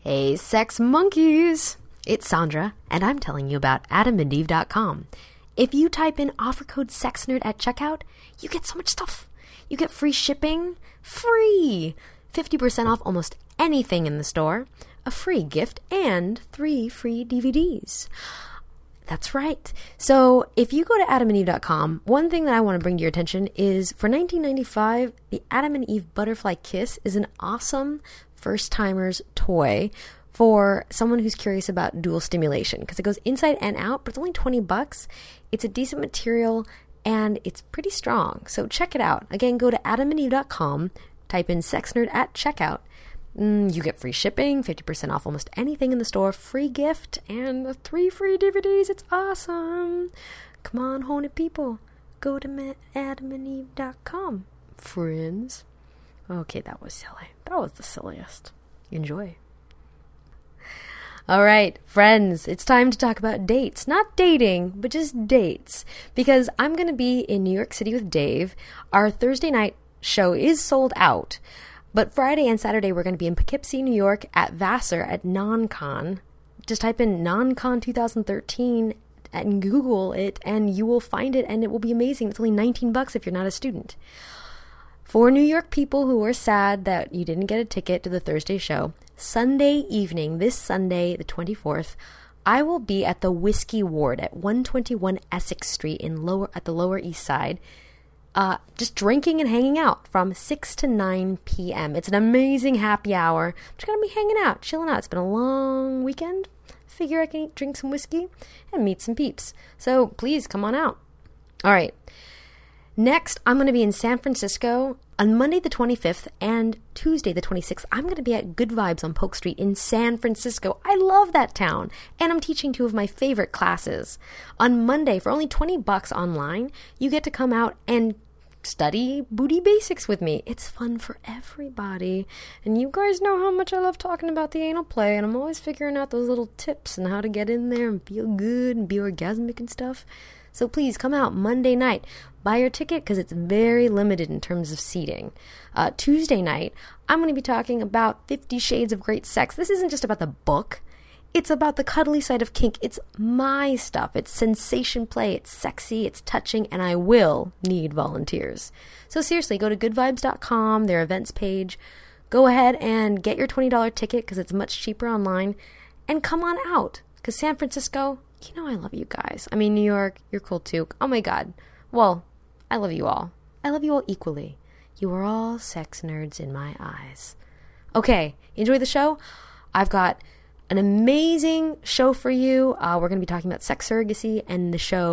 Hey, sex monkeys! It's Sandra, and I'm telling you about AdamandEve.com. If you type in offer code SEXNERD at checkout, you get so much stuff. You get free shipping, free! 50% off almost anything in the store, a free gift, and 3 free DVDs. That's right. So if you go to AdamandEve.com, one thing that I want to bring to your attention is for $19.95, the Adam and Eve Butterfly Kiss is an awesome first-timers toy for someone who's curious about dual stimulation because it goes inside and out, but it's only $20. It's a decent material and it's pretty strong. So check it out. Again, go to AdamandEve.com, type in SexNerd at checkout. You get free shipping, 50% off almost anything in the store, free gift, and the 3 free DVDs. It's awesome. Come on, horny people. Go to AdamandEve.com, friends. Okay, that was silly. That was the silliest. Enjoy. All right, friends, it's time to talk about dates. Not dating, but just dates. Because I'm going to be in New York City with Dave. Our Thursday night show is sold out. But Friday and Saturday, we're going to be in Poughkeepsie, New York at Vassar at NonCon. Just type in NonCon 2013 and Google it, and you will find it, and it will be amazing. It's only $19 if you're not a student. For New York people who are sad that you didn't get a ticket to the Thursday show, Sunday evening, this Sunday, the 24th, I will be at the Whiskey Ward at 121 Essex Street at the Lower East Side, just drinking and hanging out from 6 to 9 p.m. It's an amazing happy hour. I'm just going to be hanging out, chilling out. It's been a long weekend. Figure I can drink some whiskey and meet some peeps. So please come on out. All right. Next, I'm going to be in San Francisco on Monday the 25th and Tuesday the 26th. I'm going to be at Good Vibes on Polk Street in San Francisco. I love that town. And I'm teaching 2 of my favorite classes. On Monday, for only $20 online, you get to come out and study booty basics with me. It's fun for everybody. And you guys know how much I love talking about the anal play. And I'm always figuring out those little tips and how to get in there and feel good and be orgasmic and stuff. So please come out Monday night. Buy your ticket because it's very limited in terms of seating. Tuesday night, I'm going to be talking about 50 Shades of Great Sex. This isn't just about the book. It's about the cuddly side of kink. It's my stuff. It's sensation play. It's sexy. It's touching. And I will need volunteers. So seriously, go to goodvibes.com, their events page. Go ahead and get your $20 ticket because it's much cheaper online. And come on out because San Francisco, you know I love you guys. I mean, New York, you're cool too. Oh my God. Well, I love you all. I love you all equally. You are all sex nerds in my eyes. Okay, enjoy the show. I've got an amazing show for you. We're going to be talking about sex surrogacy and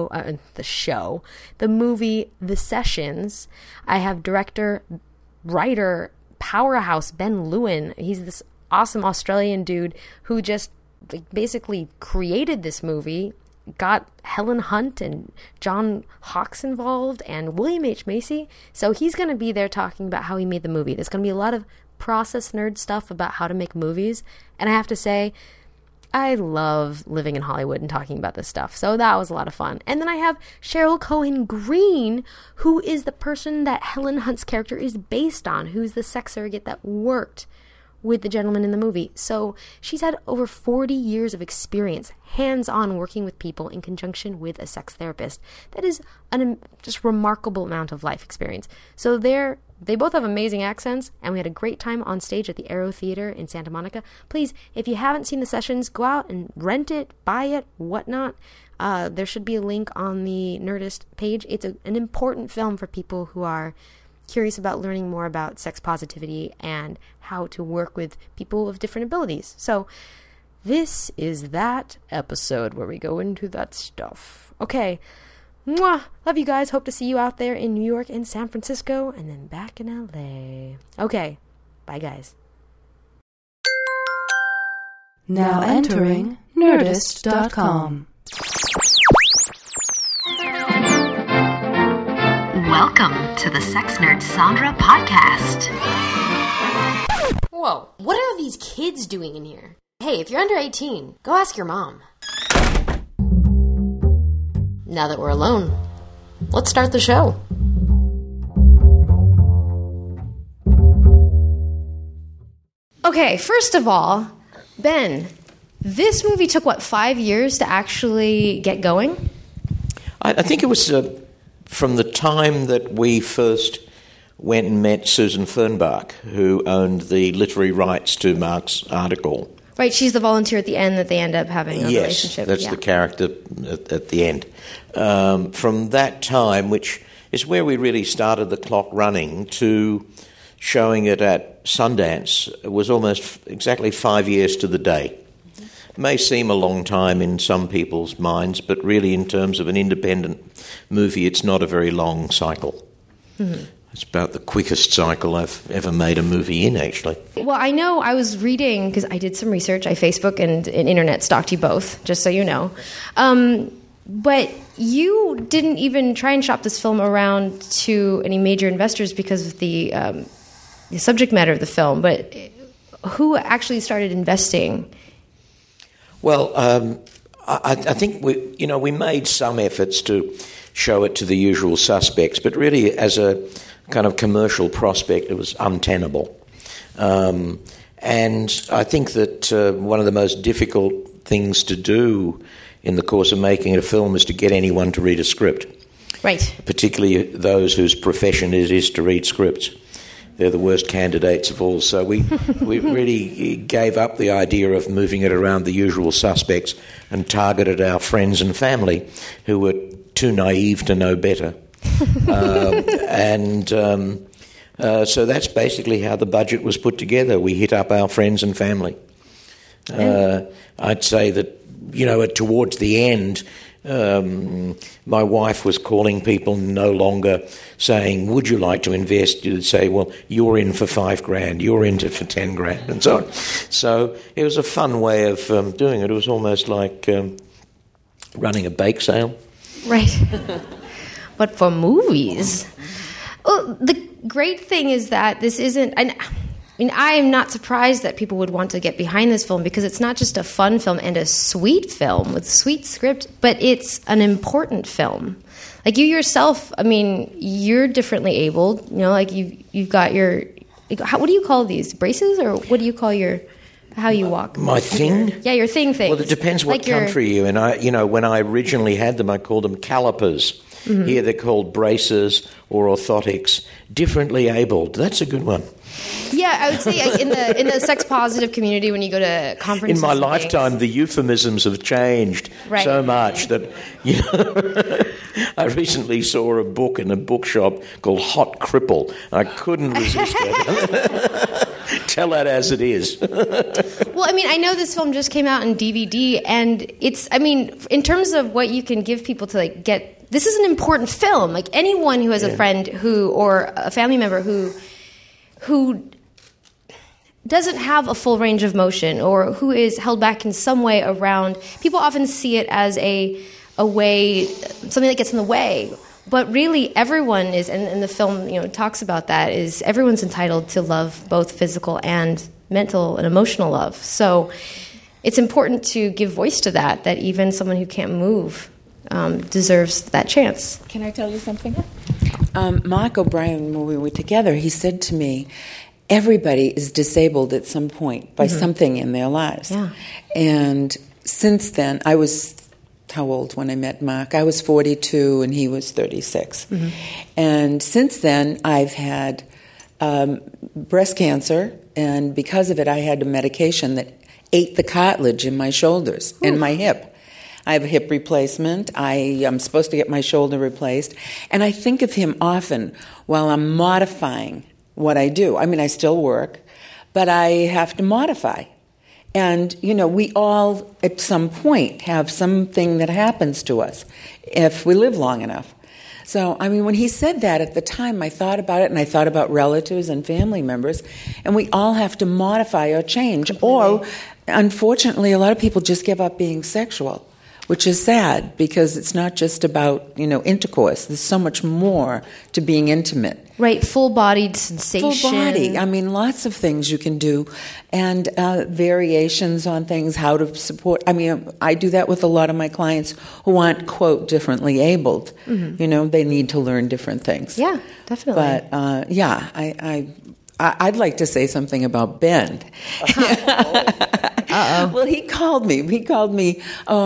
the movie, The Sessions. I have director, writer, powerhouse Ben Lewin. He's this awesome Australian dude who just basically created this movie, got Helen Hunt and John Hawkes involved and William H. Macy. So he's going to be there talking about how he made the movie. There's going to be a lot of process nerd stuff about how to make movies. And I have to say, I love living in Hollywood and talking about this stuff. So that was a lot of fun. And then I have Cheryl Cohen Green, who is the person that Helen Hunt's character is based on, who's the sex surrogate that worked with the gentleman in the movie. So she's had over 40 years of experience, hands-on working with people in conjunction with a sex therapist. That is an just remarkable amount of life experience. So they both have amazing accents, and we had a great time on stage at the Aero Theater in Santa Monica. Please, if you haven't seen The Sessions, go out and rent it, buy it, whatnot. There should be a link on the Nerdist page. It's an important film for people who are curious about learning more about sex positivity and how to work with people of different abilities. So this is that episode where we go into that stuff. Okay. Mwah! Love you guys. Hope to see you out there in New York and San Francisco and then back in LA. Okay. Bye, guys. Now entering Nerdist.com. Welcome to the Sex Nerd Sandra podcast. Whoa, what are these kids doing in here? Hey, if you're under 18, go ask your mom. Now that we're alone, let's start the show. Okay, first of all, Ben, this movie took, 5 years to actually get going? I think it was from the time that we first went and met Susan Fernbach, who owned the literary rights to Mark's article. Right, she's the volunteer at the end that they end up having a relationship. Yes, that's the character at the end. From that time, which is where we really started the clock running, to showing it at Sundance, it was almost exactly 5 years to the day. It may seem a long time in some people's minds, but really in terms of an independent movie, it's not a very long cycle. Mm-hmm. It's about the quickest cycle I've ever made a movie in, actually. Well, I know I was reading, because I did some research. I Facebook and internet stalked you both, just so you know. But you didn't even try and shop this film around to any major investors because of the subject matter of the film. But who actually started investing? Well, I think we made some efforts to show it to the usual suspects, but really as a kind of commercial prospect, it was untenable. And I think that one of the most difficult things to do in the course of making a film is to get anyone to read a script. Right. Particularly those whose profession it is to read scripts. They're the worst candidates of all. So we really gave up the idea of moving it around the usual suspects and targeted our friends and family who were too naive to know better. So that's basically how the budget was put together. We hit up our friends and family. I'd say that, towards the end, my wife was calling people, no longer saying, would you like to invest? You'd say, well, you're in for $5,000, you're in for $10,000, and so on. So it was a fun way of doing it. It was almost like running a bake sale. Right. But for movies. Well, the great thing is that this isn't... I am not surprised that people would want to get behind this film, because it's not just a fun film and a sweet film with a sweet script, but it's an important film. Like you yourself, you're differently abled. You've got your... what do you call these? Braces? Or what do you call how you walk? My thing? Yeah, your thing. Well, it depends what country you're in. When I originally had them, I called them calipers. Mm-hmm. Here they're called braces or orthotics. Differently abled. That's a good one. Yeah, I would say in the sex positive community, when you go to conferences. In my lifetime, the euphemisms have changed so much that I recently saw a book in a bookshop called Hot Cripple. I couldn't resist it. Tell that as it is. Well, I know this film just came out in DVD, and it's, in terms of what you can give people to get. This is an important film. Like anyone who has a friend or a family member who doesn't have a full range of motion, or who is held back in some way around, people often see it as a way, something that gets in the way. But really, everyone is, and the film talks about that, is everyone's entitled to love, both physical and mental and emotional love. So it's important to give voice to that even someone who can't move deserves that chance. Can I tell you something? Mark O'Brien, when we were together, he said to me, everybody is disabled at some point by something in their lives. Yeah. And since then, I was, how old when I met Mark? I was 42 and he was 36. Mm-hmm. And since then, I've had breast cancer, and because of it, I had a medication that ate the cartilage in my shoulders and my hip. I have a hip replacement. I am supposed to get my shoulder replaced. And I think of him often while I'm modifying what I do. I still work, but I have to modify. And, we all, at some point, have something that happens to us if we live long enough. So, when he said that at the time, I thought about it, and I thought about relatives and family members, and we all have to modify or change. Completely. Or, unfortunately, a lot of people just give up being sexual, which is sad, because it's not just about, intercourse. There's so much more to being intimate. Right, full-bodied sensation. Full body. Lots of things you can do, and variations on things, how to support. I do that with a lot of my clients who aren't, quote, differently abled. Mm-hmm. They need to learn different things. Yeah, definitely. But, I'd like to say something about Ben. Well, he called me. He called me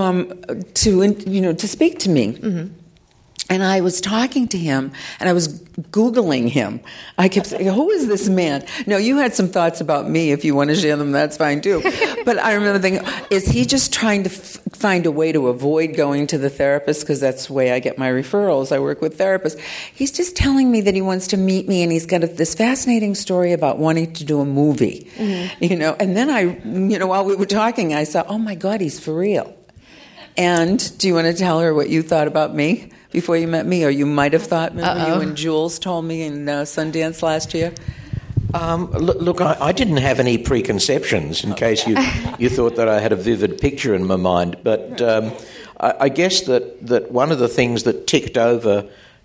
to speak to me. Mm-hmm. And I was talking to him, and I was Googling him. I kept saying, who is this man? Now, you had some thoughts about me. If you want to share them, that's fine, too. But I remember thinking, is he just trying to find a way to avoid going to the therapist? Because that's the way I get my referrals. I work with therapists. He's just telling me that he wants to meet me, and he's got this fascinating story about wanting to do a movie. Mm-hmm. And then while we were talking, I saw, oh, my God, he's for real. And do you want to tell her what you thought about me before you met me, or you might have thought, remember you and Jules told me in Sundance last year? Look, I didn't have any preconceptions in case you thought that I had a vivid picture in my mind. But I guess that one of the things that ticked over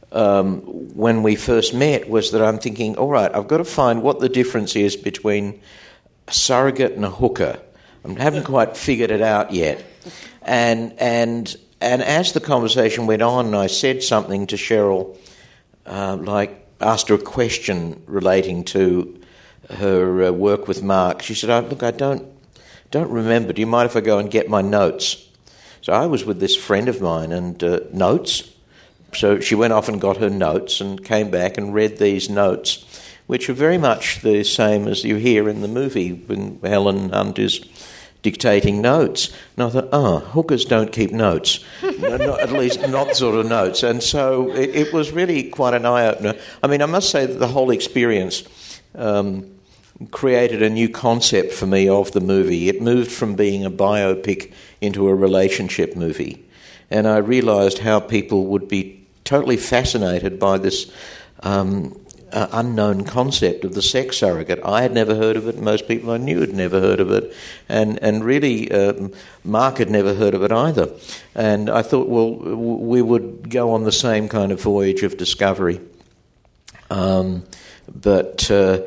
when we first met was that I'm thinking, all right, I've got to find what the difference is between a surrogate and a hooker. I haven't quite figured it out yet. And as the conversation went on, I said something to Cheryl, asked her a question relating to her work with Mark. She said, look, I don't remember. Do you mind if I go and get my notes? So I was with this friend of mine and notes. So she went off and got her notes and came back and read these notes, which are very much the same as you hear in the movie when Helen Hunt is dictating notes. And I thought, hookers don't keep notes. At least not sort of notes. And so it was really quite an eye-opener. I mean, I must say that the whole experience created a new concept for me of the movie. It moved from being a biopic into a relationship movie. And I realised how people would be totally fascinated by this unknown concept of the sex surrogate. I had never heard of it. Most people I knew had never heard of it. And really, Mark had never heard of it either. And I thought, well, we would go on the same kind of voyage of discovery. But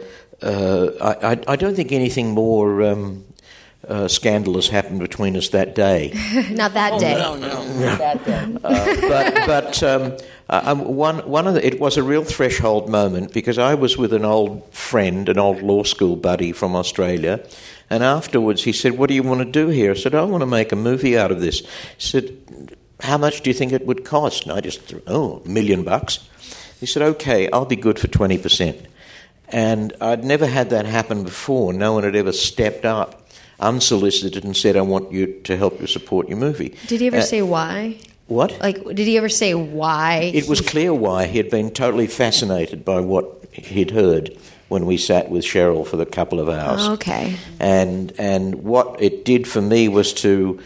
I don't think anything more scandalous happened between us that day. Not that day. No, not that day. It was a real threshold moment because I was with an old friend, an old law school buddy from Australia, and afterwards he said, "What do you want to do here?" I said, "I want to make a movie out of this." He said, "How much do you think it would cost?" And I just threw, $1 million. He said, "Okay, I'll be good for 20%. And I'd never had that happen before. No one had ever stepped up unsolicited and said, "I want you to help you support your movie." Did he ever say why? What? Did he ever say why? It was clear why. He had been totally fascinated by what he'd heard when we sat with Cheryl for the couple of hours. Oh, okay. And what it did for me was to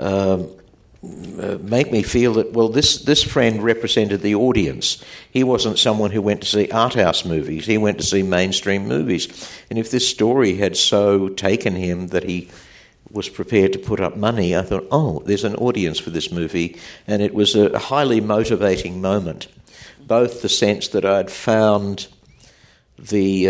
make me feel that, well, this friend represented the audience. He wasn't someone who went to see art house movies. He went to see mainstream movies. And if this story had so taken him that he was prepared to put up money, I thought, oh, there's an audience for this movie. And it was a highly motivating moment, both the sense that I'd found the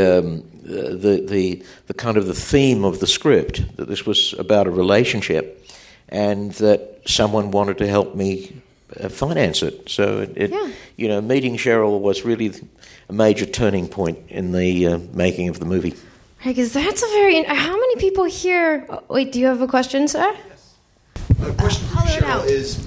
kind of the theme of the script, that this was about a relationship, and that someone wanted to help me finance it. So, meeting Cheryl was really a major turning point in the making of the movie. Right, because that's a very... How many people here... Wait, do you have a question, sir? Yes. My question for you, Cheryl, is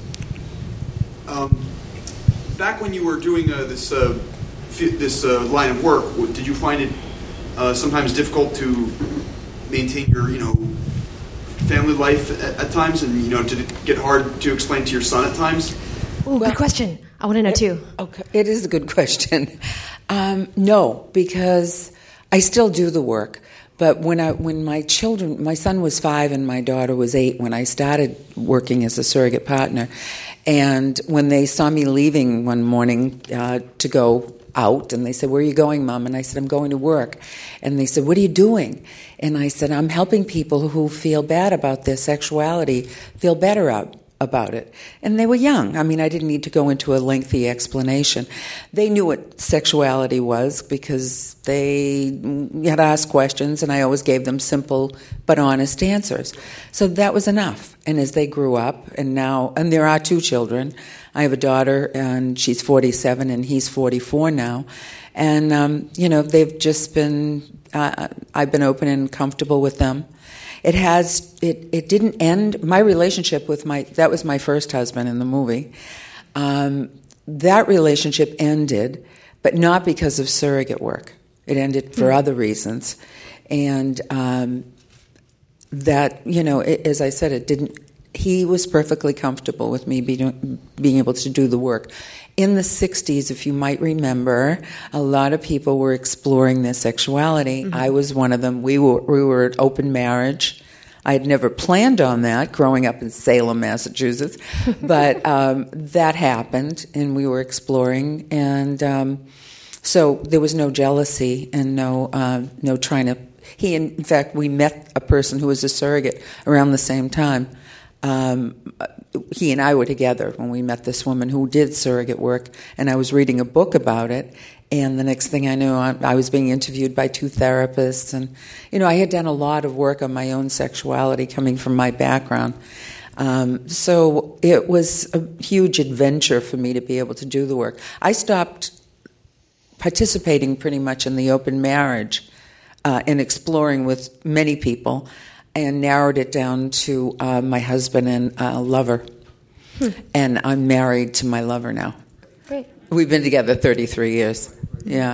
back when you were doing this line of work, did you find it sometimes difficult to maintain your, family life at times, and did it get hard to explain to your son at times? Oh, good question. I want to know too. Okay, it is a good question. No, because I still do the work. But when my son was 5 and my daughter was 8 when I started working as a surrogate partner, and when they saw me leaving one morning to go out, and they said, "Where are you going, Mom?" And I said, "I'm going to work." And they said, "What are you doing?" And I said, "I'm helping people who feel bad about their sexuality feel better about it." And they were young. I mean, I didn't need to go into a lengthy explanation. They knew what sexuality was because they had asked questions, and I always gave them simple but honest answers. So that was enough. And as they grew up, and there are 2 children. I have a daughter, and she's 47, and he's 44 now. And, they've just been, I've been open and comfortable with them. It didn't end. My relationship with that was my first husband in the movie. That relationship ended, but not because of surrogate work. It ended for other reasons. And that, as I said, it didn't. He was perfectly comfortable with me being able to do the work. In the 60s, if you might remember, a lot of people were exploring their sexuality. I was one of them. We were at open marriage. I had never planned on that growing up in Salem, Massachusetts, but that happened, and we were exploring. And so there was no jealousy and no trying to. In fact, we met a person who was a surrogate around the same time. He and I were together when we met this woman who did surrogate work, and I was reading a book about it, and the next thing I knew, I was being interviewed by 2 therapists, and, I had done a lot of work on my own sexuality coming from my background. So it was a huge adventure for me to be able to do the work. I stopped participating pretty much in the open marriage and exploring with many people, and narrowed it down to my husband and lover. And I'm married to my lover now. Great. We've been together 33 years. Yeah.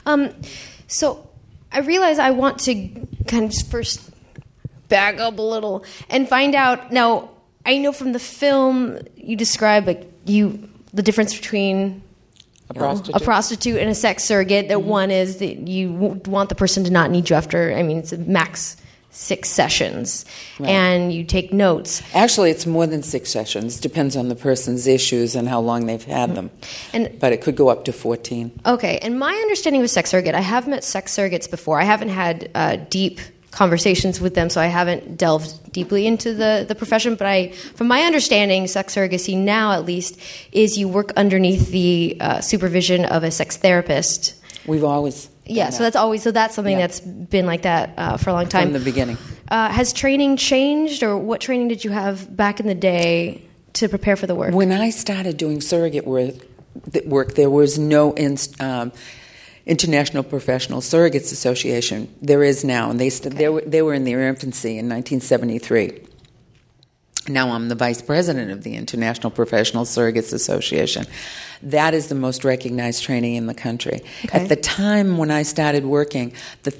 So I realize I want to kind of first back up a little and find out. Now, I know from the film you describe the difference between a prostitute and a sex surrogate. That one is that you want the person to not need you after. It's a max 6 sessions, right. And you take notes. Actually, it's more than 6 sessions. Depends on the person's issues and how long they've had them. But it could go up to 14. Okay, and my understanding of sex surrogate, I have met sex surrogates before. I haven't had deep conversations with them, so I haven't delved deeply into the profession. But from my understanding, sex surrogacy now, at least, is you work underneath the supervision of a sex therapist. We've always. Yeah, so that's something that's been like that for a long time. From the beginning. Has training changed, or what training did you have back in the day to prepare for the work? When I started doing surrogate work, there was no International Professional Surrogates Association. There is now, and they were in their infancy in 1973. Now I'm the vice president of the International Professional Surrogates Association. That is the most recognized training in the country. Okay. At the time when I started working, the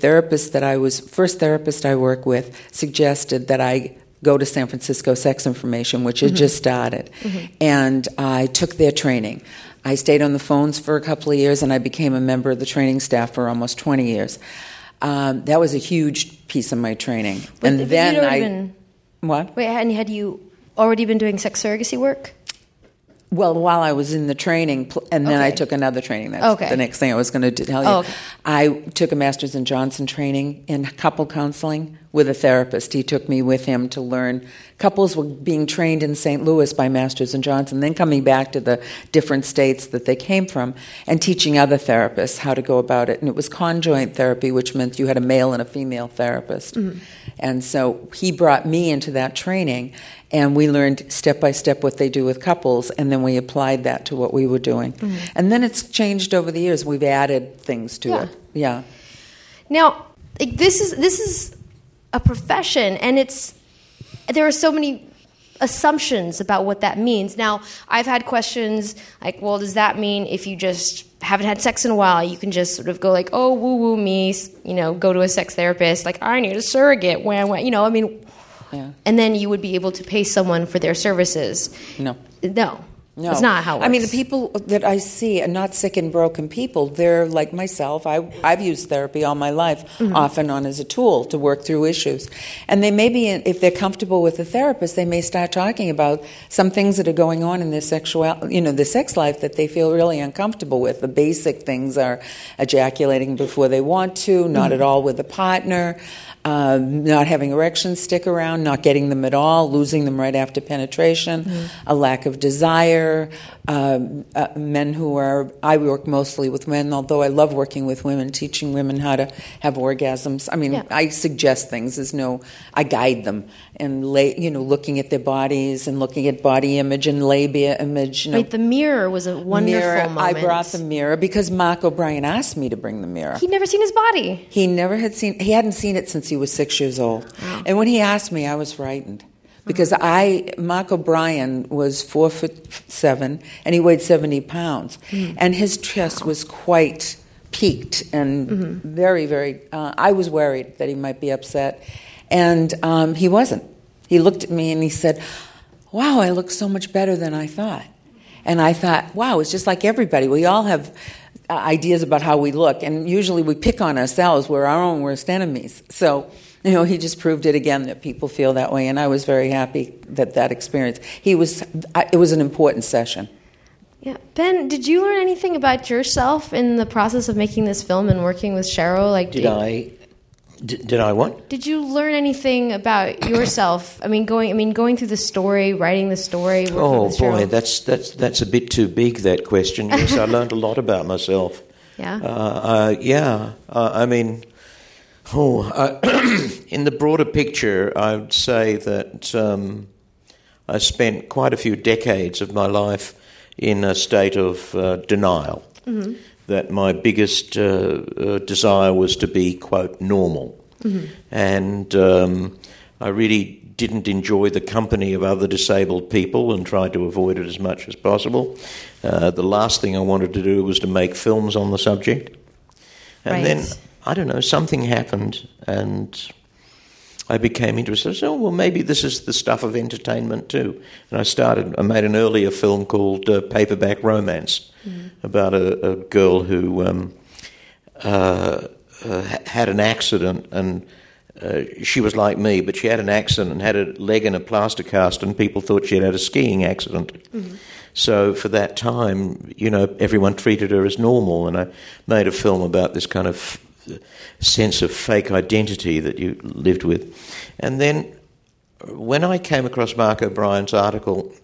first therapist I worked with suggested that I go to San Francisco Sex Information, which had just started, and I took their training. I stayed on the phones for a couple of years, and I became a member of the training staff for almost 20 years. That was a huge piece of my training. But and then What? Wait, and had you already been doing sex surrogacy work? Well, while I was in the training, and then I took another training. That's the next thing I was going to tell you. Okay. I took a Masters in Johnson training in couple counseling with a therapist. He took me with him to learn. Couples were being trained in St. Louis by Masters and Johnson, then coming back to the different states that they came from and teaching other therapists how to go about it. And it was conjoint therapy, which meant you had a male and a female therapist. And so he brought me into that training, and we learned step by step what they do with couples, and then we applied that to what we were doing. And then it's changed over the years. We've added things to it. Yeah. Now, this is a profession, and there are so many assumptions about what that means. Now, I've had questions like, well, does that mean if you just haven't had sex in a while, you can just sort of go like, oh, woo-woo me, go to a sex therapist, like, I need a surrogate, and then you would be able to pay someone for their services. No. No, it's not how it works. The people that I see are not sick and broken people. They're like myself. I've used therapy all my life, off and on as a tool to work through issues. And they may be, if they're comfortable with a therapist, they may start talking about some things that are going on in their their sex life that they feel really uncomfortable with. The basic things are ejaculating before they want to, not at all with a partner, not having erections stick around, not getting them at all, losing them right after penetration, a lack of desire, admire men who are. I work mostly with men, although I love working with women, teaching women how to have orgasms. I mean, I suggest things. I guide them and looking at their bodies and looking at body image and labia image. Right, the mirror was a wonderful moment. I brought the mirror because Mark O'Brien asked me to bring the mirror. He'd never seen his body. He hadn't seen it since he was 6 years old. Wow. And when he asked me, I was frightened. Because Mark O'Brien was 4'7" and he weighed 70 pounds. Mm-hmm. And his chest was quite peaked and very, very, I was worried that he might be upset. And he wasn't. He looked at me and he said, wow, I look so much better than I thought. And I thought, wow, it's just like everybody. We all have ideas about how we look. And usually we pick on ourselves. We're our own worst enemies. So... he just proved it again that people feel that way, and I was very happy that experience. It was an important session. Yeah, Ben, did you learn anything about yourself in the process of making this film and working with Cheryl? Did I what? Did you learn anything about yourself? Going through the story, writing the story. Oh boy, that's a bit too big, that question. Yes, I learned a lot about myself. Yeah. In the broader picture, I would say that I spent quite a few decades of my life in a state of denial, that my biggest desire was to be, quote, normal. And I really didn't enjoy the company of other disabled people and tried to avoid it as much as possible. The last thing I wanted to do was to make films on the subject. And then... I don't know, something happened and I became interested. So, well, maybe this is the stuff of entertainment too. And I made an earlier film called Paperback Romance about a girl who had an accident, and she was like me, but she had an accident and had a leg in a plaster cast, and people thought she had had a skiing accident. So for that time, everyone treated her as normal, and I made a film about this kind of sense of fake identity that you lived with. And then when I came across Mark O'Brien's article,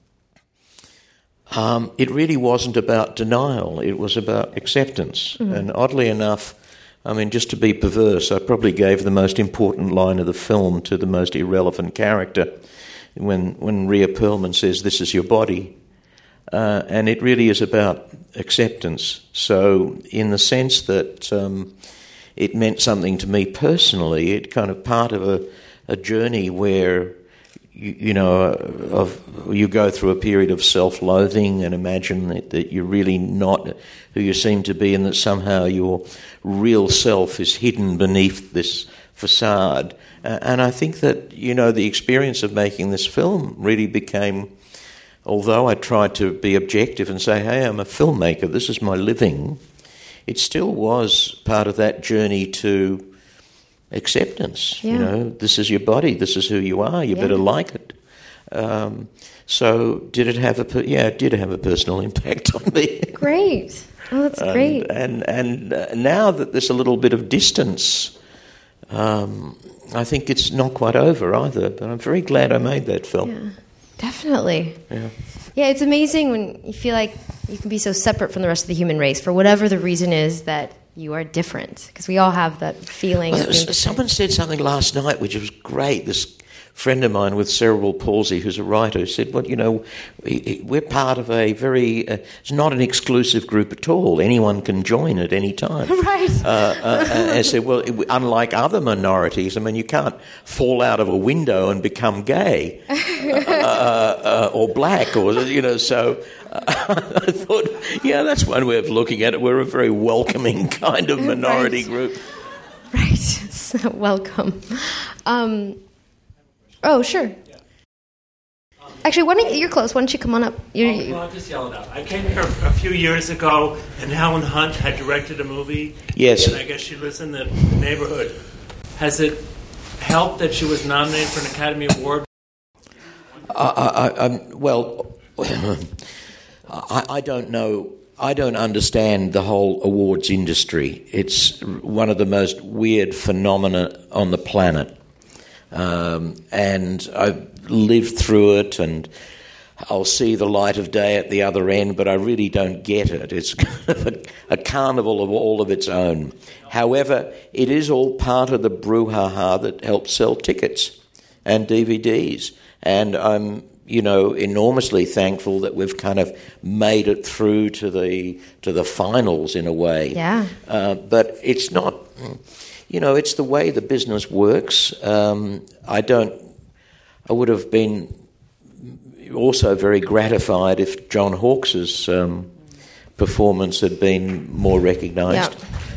it really wasn't about denial, it was about acceptance. And oddly enough, just to be perverse, I probably gave the most important line of the film to the most irrelevant character when Rhea Perlman says, "This is your body." And it really is about acceptance. So in the sense that it meant something to me personally, it kind of part of a journey where you go through a period of self-loathing and imagine that you're really not who you seem to be, and that somehow your real self is hidden beneath this facade. And I think that the experience of making this film really became, although I tried to be objective and say, hey, I'm a filmmaker, this is my living, it still was part of that journey to acceptance. This is your body, this is who you are, you better like it. So did it have it did have a personal impact on me. Great. Oh, that's great. And now that there's a little bit of distance, I think it's not quite over either, but I'm very glad I made that film. Yeah. Definitely. Yeah, it's amazing when you feel like you can be so separate from the rest of the human race for whatever the reason is that you are different, because we all have that feeling. Someone said something last night which was great. This friend of mine with cerebral palsy, who's a writer, said, well, we're part of a very, it's not an exclusive group at all. Anyone can join at any time. Right. And I said, well, unlike other minorities, you can't fall out of a window and become gay or black, or, so I thought, that's one way of looking at it. We're a very welcoming kind of minority group. Right. So welcome. Oh, sure. Actually, you're close. Why don't you come on up? I'll just yell it out. I came here a few years ago, and Helen Hunt had directed a movie. Yes. And I guess she lives in the neighborhood. Has it helped that she was nominated for an Academy Award? I don't know. I don't understand the whole awards industry. It's one of the most weird phenomena on the planet. And I've lived through it, and I'll see the light of day at the other end, but I really don't get it. It's kind of a carnival of all of its own. However, it is all part of the brouhaha that helps sell tickets and DVDs. And I'm, enormously thankful that we've kind of made it through to the finals in a way. Yeah. But it's not, it's the way the business works. I would have been also very gratified if John Hawkes' performance had been more recognised.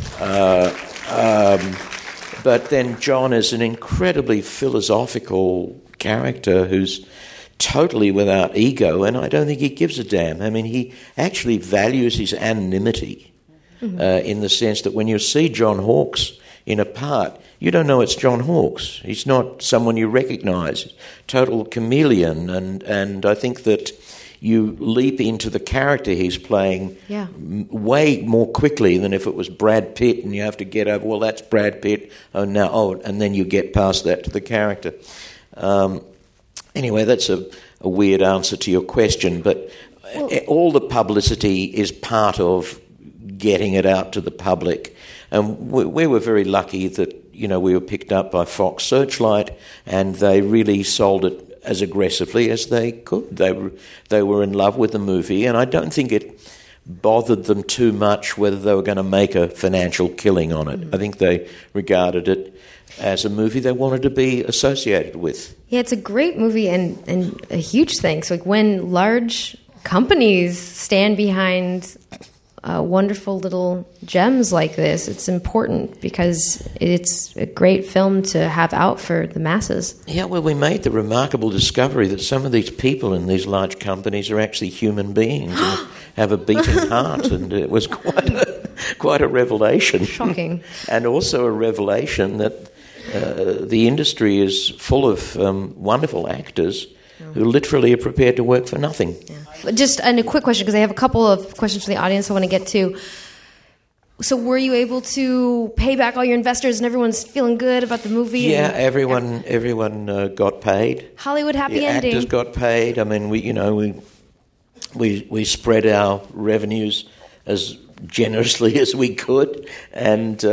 Yeah. But then John is an incredibly philosophical character who's totally without ego, and I don't think he gives a damn. I mean, he actually values his anonymity in the sense that when you see John Hawkes in a part, you don't know it's John Hawkes. He's not someone you recognise. Total chameleon, and I think that you leap into the character he's playing way more quickly than if it was Brad Pitt and you have to get over, well, that's Brad Pitt, and then you get past that to the character. Anyway, that's a weird answer to your question, but all the publicity is part of getting it out to the public. And we were very lucky that, we were picked up by Fox Searchlight, and they really sold it as aggressively as they could. They were in love with the movie, and I don't think it bothered them too much whether they were going to make a financial killing on it. I think they regarded it as a movie they wanted to be associated with. Yeah, it's a great movie and a huge thanks. Like when large companies stand behind wonderful little gems like this, it's important because it's a great film to have out for the masses. Yeah, well, we made the remarkable discovery that some of these people in these large companies are actually human beings and have a beating heart, and it was quite a revelation. Shocking. And also a revelation that the industry is full of wonderful actors who literally are prepared to work for nothing. Yeah. Just a quick question, because I have a couple of questions from the audience I want to get to. So were you able to pay back all your investors and everyone's feeling good about the movie? Yeah, everyone got paid. Hollywood happy ending. Actors got paid. I mean, we spread our revenues as generously as we could, and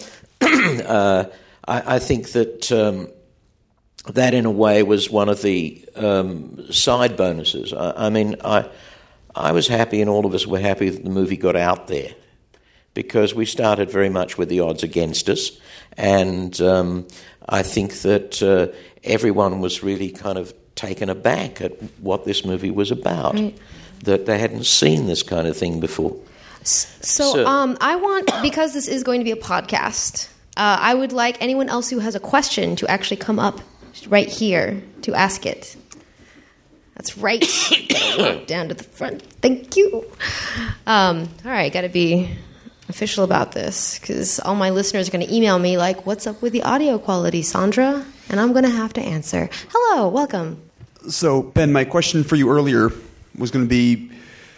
I think that that in a way was one of the side bonuses. I was happy, and all of us were happy that the movie got out there, because we started very much with the odds against us, and I think that everyone was really kind of taken aback at what this movie was about, right. That they hadn't seen this kind of thing before. So I want, because this is going to be a podcast, I would like anyone else who has a question to actually come up right here to ask it. That's right. Gotta walk down to the front. Thank you. All right, got to be official about this, because all my listeners are going to email me like, what's up with the audio quality, Sandra? And I'm going to have to answer. Hello, welcome. So, Ben, my question for you earlier was going to be,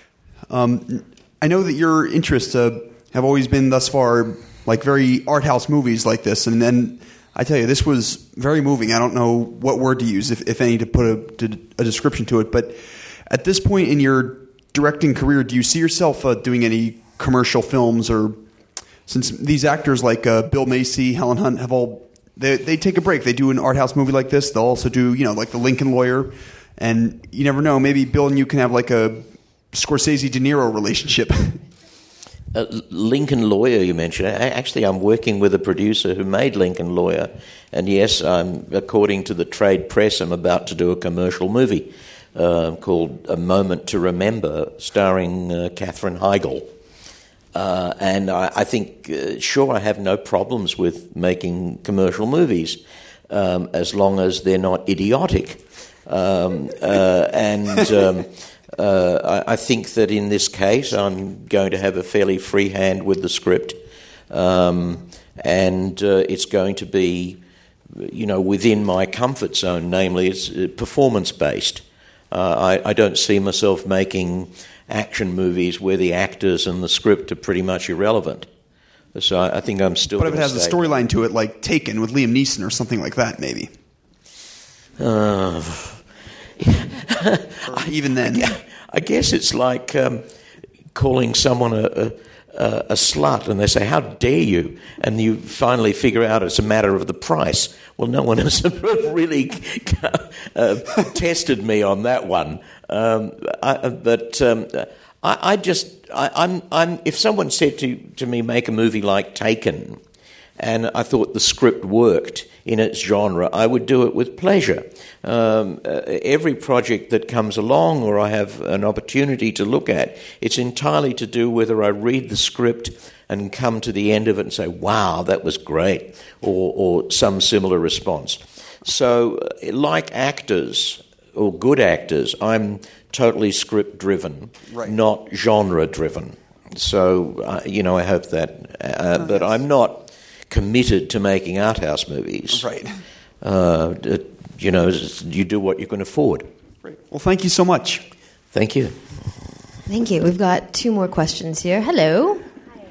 I know that your interests have always been thus far like very art house movies like this, and then I tell you, this was very moving. I don't know what word to use, if any, to put a description to it. But at this point in your directing career, do you see yourself doing any commercial films? Or since these actors like Bill Macy, Helen Hunt have they take a break. They do an art house movie like this. They'll also do like The Lincoln Lawyer, and you never know. Maybe Bill and you can have like a Scorsese De Niro relationship. Lincoln Lawyer, you mentioned. Actually, I'm working with a producer who made Lincoln Lawyer, and yes, according to the trade press, I'm about to do a commercial movie called A Moment to Remember, starring Katherine Heigl. And I think, sure, I have no problems with making commercial movies as long as they're not idiotic. I think that in this case I'm going to have a fairly free hand with the script, and it's going to be, within my comfort zone, namely it's performance-based. I don't see myself making action movies where the actors and the script are pretty much irrelevant. So I think I'm still... But if it has a storyline to it, like Taken with Liam Neeson or something like that, maybe. Or even then? I guess it's like calling someone a slut, and they say, "How dare you?" And you finally figure out it's a matter of the price. Well, no one has really tested me on that one. If someone said to me, make a movie like Taken, and I thought the script worked in its genre, I would do it with pleasure. Every project that comes along or I have an opportunity to look at, it's entirely to do whether I read the script and come to the end of it and say, wow, that was great, or some similar response. So, like actors, or good actors, I'm totally script-driven, not genre-driven. So, I hope that. But I'm not committed to making art house movies. Right. You do what you can afford. Great. Well, thank you so much. Thank you. Thank you. We've got 2 more questions here. Hello.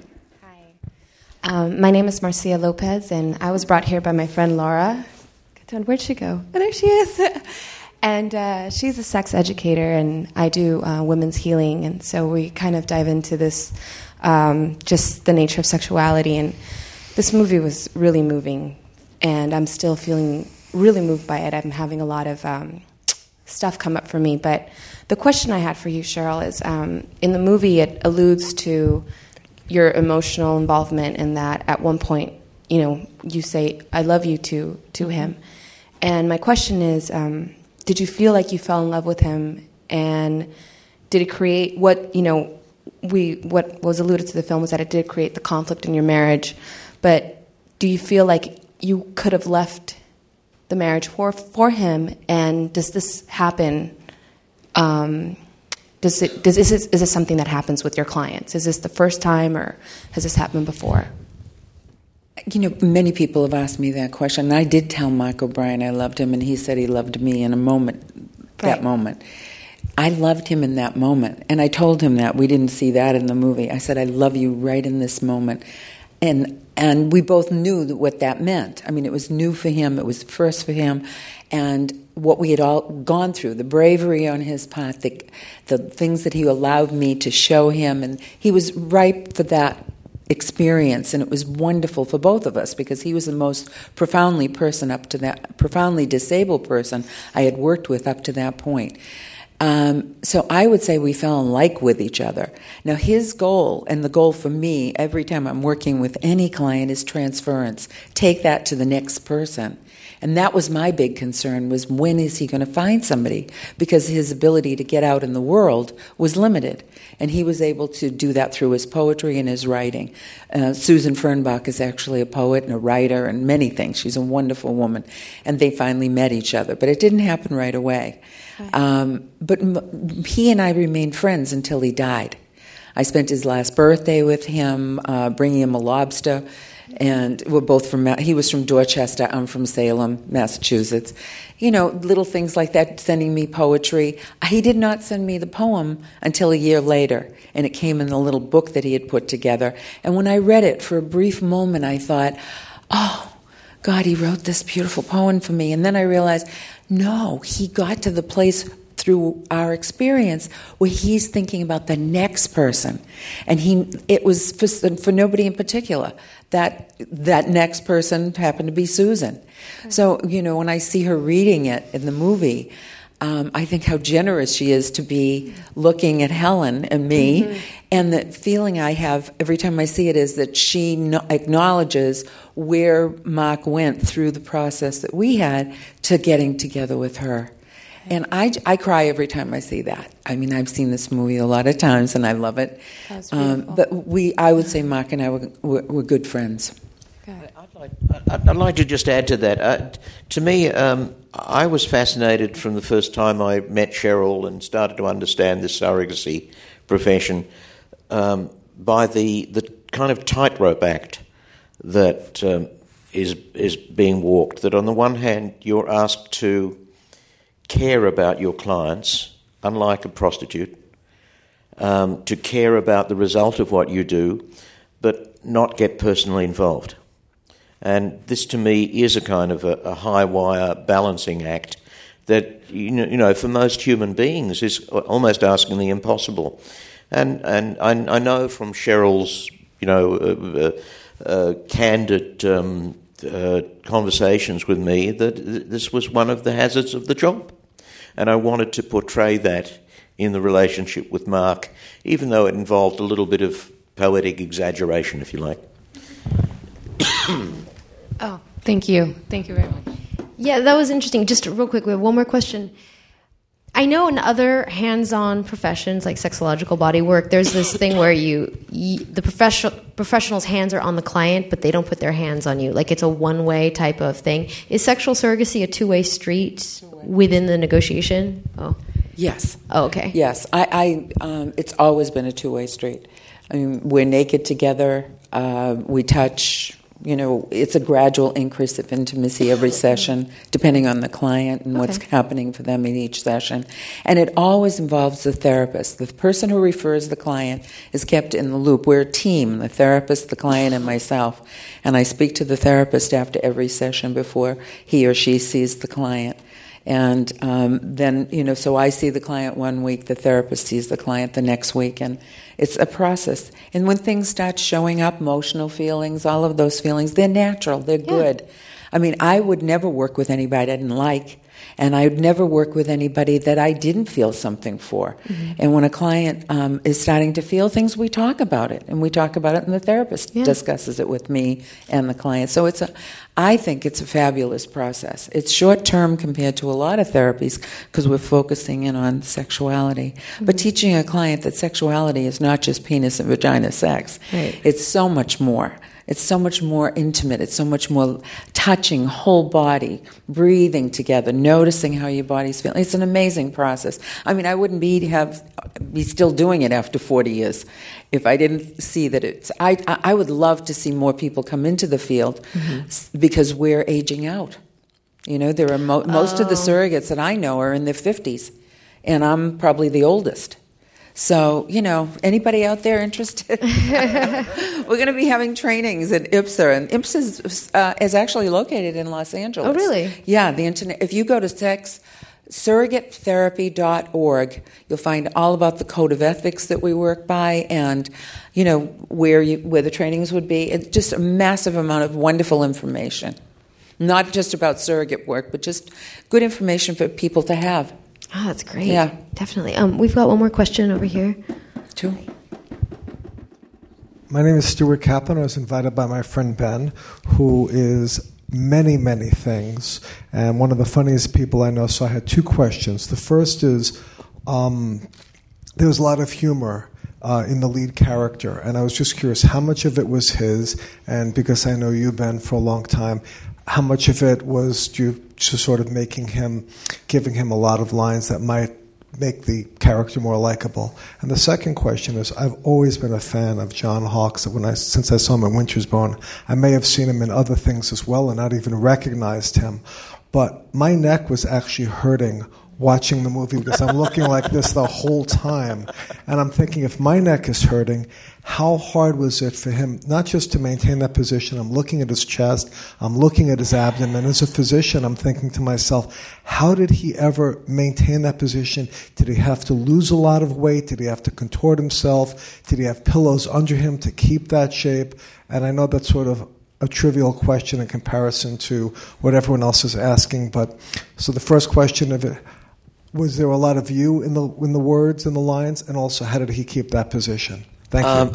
Hi. My name is Marcia Lopez, and I was brought here by my friend Laura. Where'd she go? Oh, there she is. And she's a sex educator, and I do women's healing, and so we kind of dive into this, just the nature of sexuality. And this movie was really moving, and I'm still feeling really moved by it. I'm having a lot of stuff come up for me. But the question I had for you, Cheryl, is in the movie it alludes to your emotional involvement in that at one point, you say, I love you to him. And my question is, did you feel like you fell in love with him? And did it create what was alluded to the film was that it did create the conflict in your marriage. But do you feel like you could have left the marriage for him? And does this happen? Is this something that happens with your clients? Is this the first time, or has this happened before? Many people have asked me that question, and I did tell Mark O'Brien I loved him, and he said he loved me in a moment, that moment. I loved him in that moment, and I told him that. We didn't see that in the movie. I said, I love you right in this moment. And we both knew what that meant. I mean, it was new for him, it was first for him, and what we had all gone through, the bravery on his part, the things that he allowed me to show him, and he was ripe for that experience, and it was wonderful for both of us because he was the most profoundly disabled person I had worked with up to that point. So I would say we fell in like with each other. Now his goal, and the goal for me every time I'm working with any client, is transference. Take that to the next person. And that was my big concern, was when is he going to find somebody? Because his ability to get out in the world was limited. And he was able to do that through his poetry and his writing. Susan Fernbach is actually a poet and a writer and many things. She's a wonderful woman. And they finally met each other. But it didn't happen right away. But he and I remained friends until he died. I spent his last birthday with him, bringing him a lobster. And we're both he was from Dorchester, I'm from Salem, Massachusetts. Little things like that, sending me poetry. He did not send me the poem until a year later, and it came in the little book that he had put together. And when I read it, for a brief moment, I thought, oh, God, he wrote this beautiful poem for me. And then I realized, no, he got to the place through our experience where he's thinking about the next person. And it was for nobody in particular. That next person happened to be Susan. So, when I see her reading it in the movie, I think how generous she is to be looking at Helen and me. Mm-hmm. And the feeling I have every time I see it is that she acknowledges where Mark went through the process that we had to getting together with her. And I cry every time I see that. I mean, I've seen this movie a lot of times, and I love it. That's beautiful. But I would say Mark and I were good friends. Good. I'd like to just add to that. To me, I was fascinated from the first time I met Cheryl and started to understand the surrogacy profession by the kind of tightrope act that is being walked. That on the one hand, you're asked to care about your clients, unlike a prostitute, to care about the result of what you do, but not get personally involved. And this, to me, is a kind of a high-wire balancing act that, for most human beings is almost asking the impossible. And I know from Cheryl's, candid conversations with me that this was one of the hazards of the job. And I wanted to portray that in the relationship with Mark, even though it involved a little bit of poetic exaggeration, if you like. Oh, thank you. Thank you very much. Yeah, that was interesting. Just real quick, we have one more question. I know in other hands-on professions like sexological body work, there's this thing where the professional's hands are on the client, but they don't put their hands on you. Like it's a one-way type of thing. Is sexual surrogacy a two-way street within the negotiation? Oh, yes. Oh, okay. Yes, I it's always been a two-way street. I mean, we're naked together. We touch. It's a gradual increase of intimacy every session, depending on the client and what's happening for them in each session. And it always involves the therapist. The person who refers the client is kept in the loop. We're a team, the therapist, the client, and myself. And I speak to the therapist after every session before he or she sees the client. And then, so I see the client one week, the therapist sees the client the next week, and it's a process. And when things start showing up, emotional feelings, all of those feelings, they're natural, they're good. I mean, I would never work with anybody I didn't like, and I would never work with anybody that I didn't feel something for. Mm-hmm. And when a client is starting to feel things, we talk about it, and we talk about it, and the therapist discusses it with me and the client. So I think it's a fabulous process. It's short-term compared to a lot of therapies because we're focusing in on sexuality. Mm-hmm. But teaching a client that sexuality is not just penis and vagina sex. Right. It's so much more. It's so much more intimate. It's so much more touching, whole body, breathing together, noticing how your body's feeling. It's an amazing process. I mean, I wouldn't be still doing it after 40 years if I didn't see that it's... I would love to see more people come into the field because we're aging out. There are most of the surrogates that I know are in their 50s, and I'm probably the oldest. So, anybody out there interested? We're going to be having trainings at IPSA, and IPSA is actually located in Los Angeles. Oh, really? Yeah, the internet. If you go to surrogatetherapy.org, you'll find all about the code of ethics that we work by, and where the trainings would be. It's just a massive amount of wonderful information, not just about surrogate work, but just good information for people to have. Oh, that's great. Yeah. Definitely. We've got one more question over here. Two. My name is Stuart Kaplan. I was invited by my friend Ben, who is many, many things, and one of the funniest people I know. So I had two questions. The first is, there was a lot of humor in the lead character, and I was just curious how much of it was his, and because I know you, Ben, for a long time, how much of it was due to sort of giving him a lot of lines that might make the character more likable? And the second question is, I've always been a fan of John Hawkes. Since I saw him in Winter's Bone, I may have seen him in other things as well and not even recognized him. But my neck was actually hurting watching the movie because I'm looking like this the whole time. And I'm thinking, if my neck is hurting, how hard was it for him not just to maintain that position? I'm looking at his chest, I'm looking at his abdomen. As a physician, I'm thinking to myself, how did he ever maintain that position? Did he have to lose a lot of weight? Did he have to contort himself? Did he have pillows under him to keep that shape? And I know that's sort of a trivial question in comparison to what everyone else is asking. But so the first question of it, was there a lot of you in the words and the lines, and also how did he keep that position? Thank you.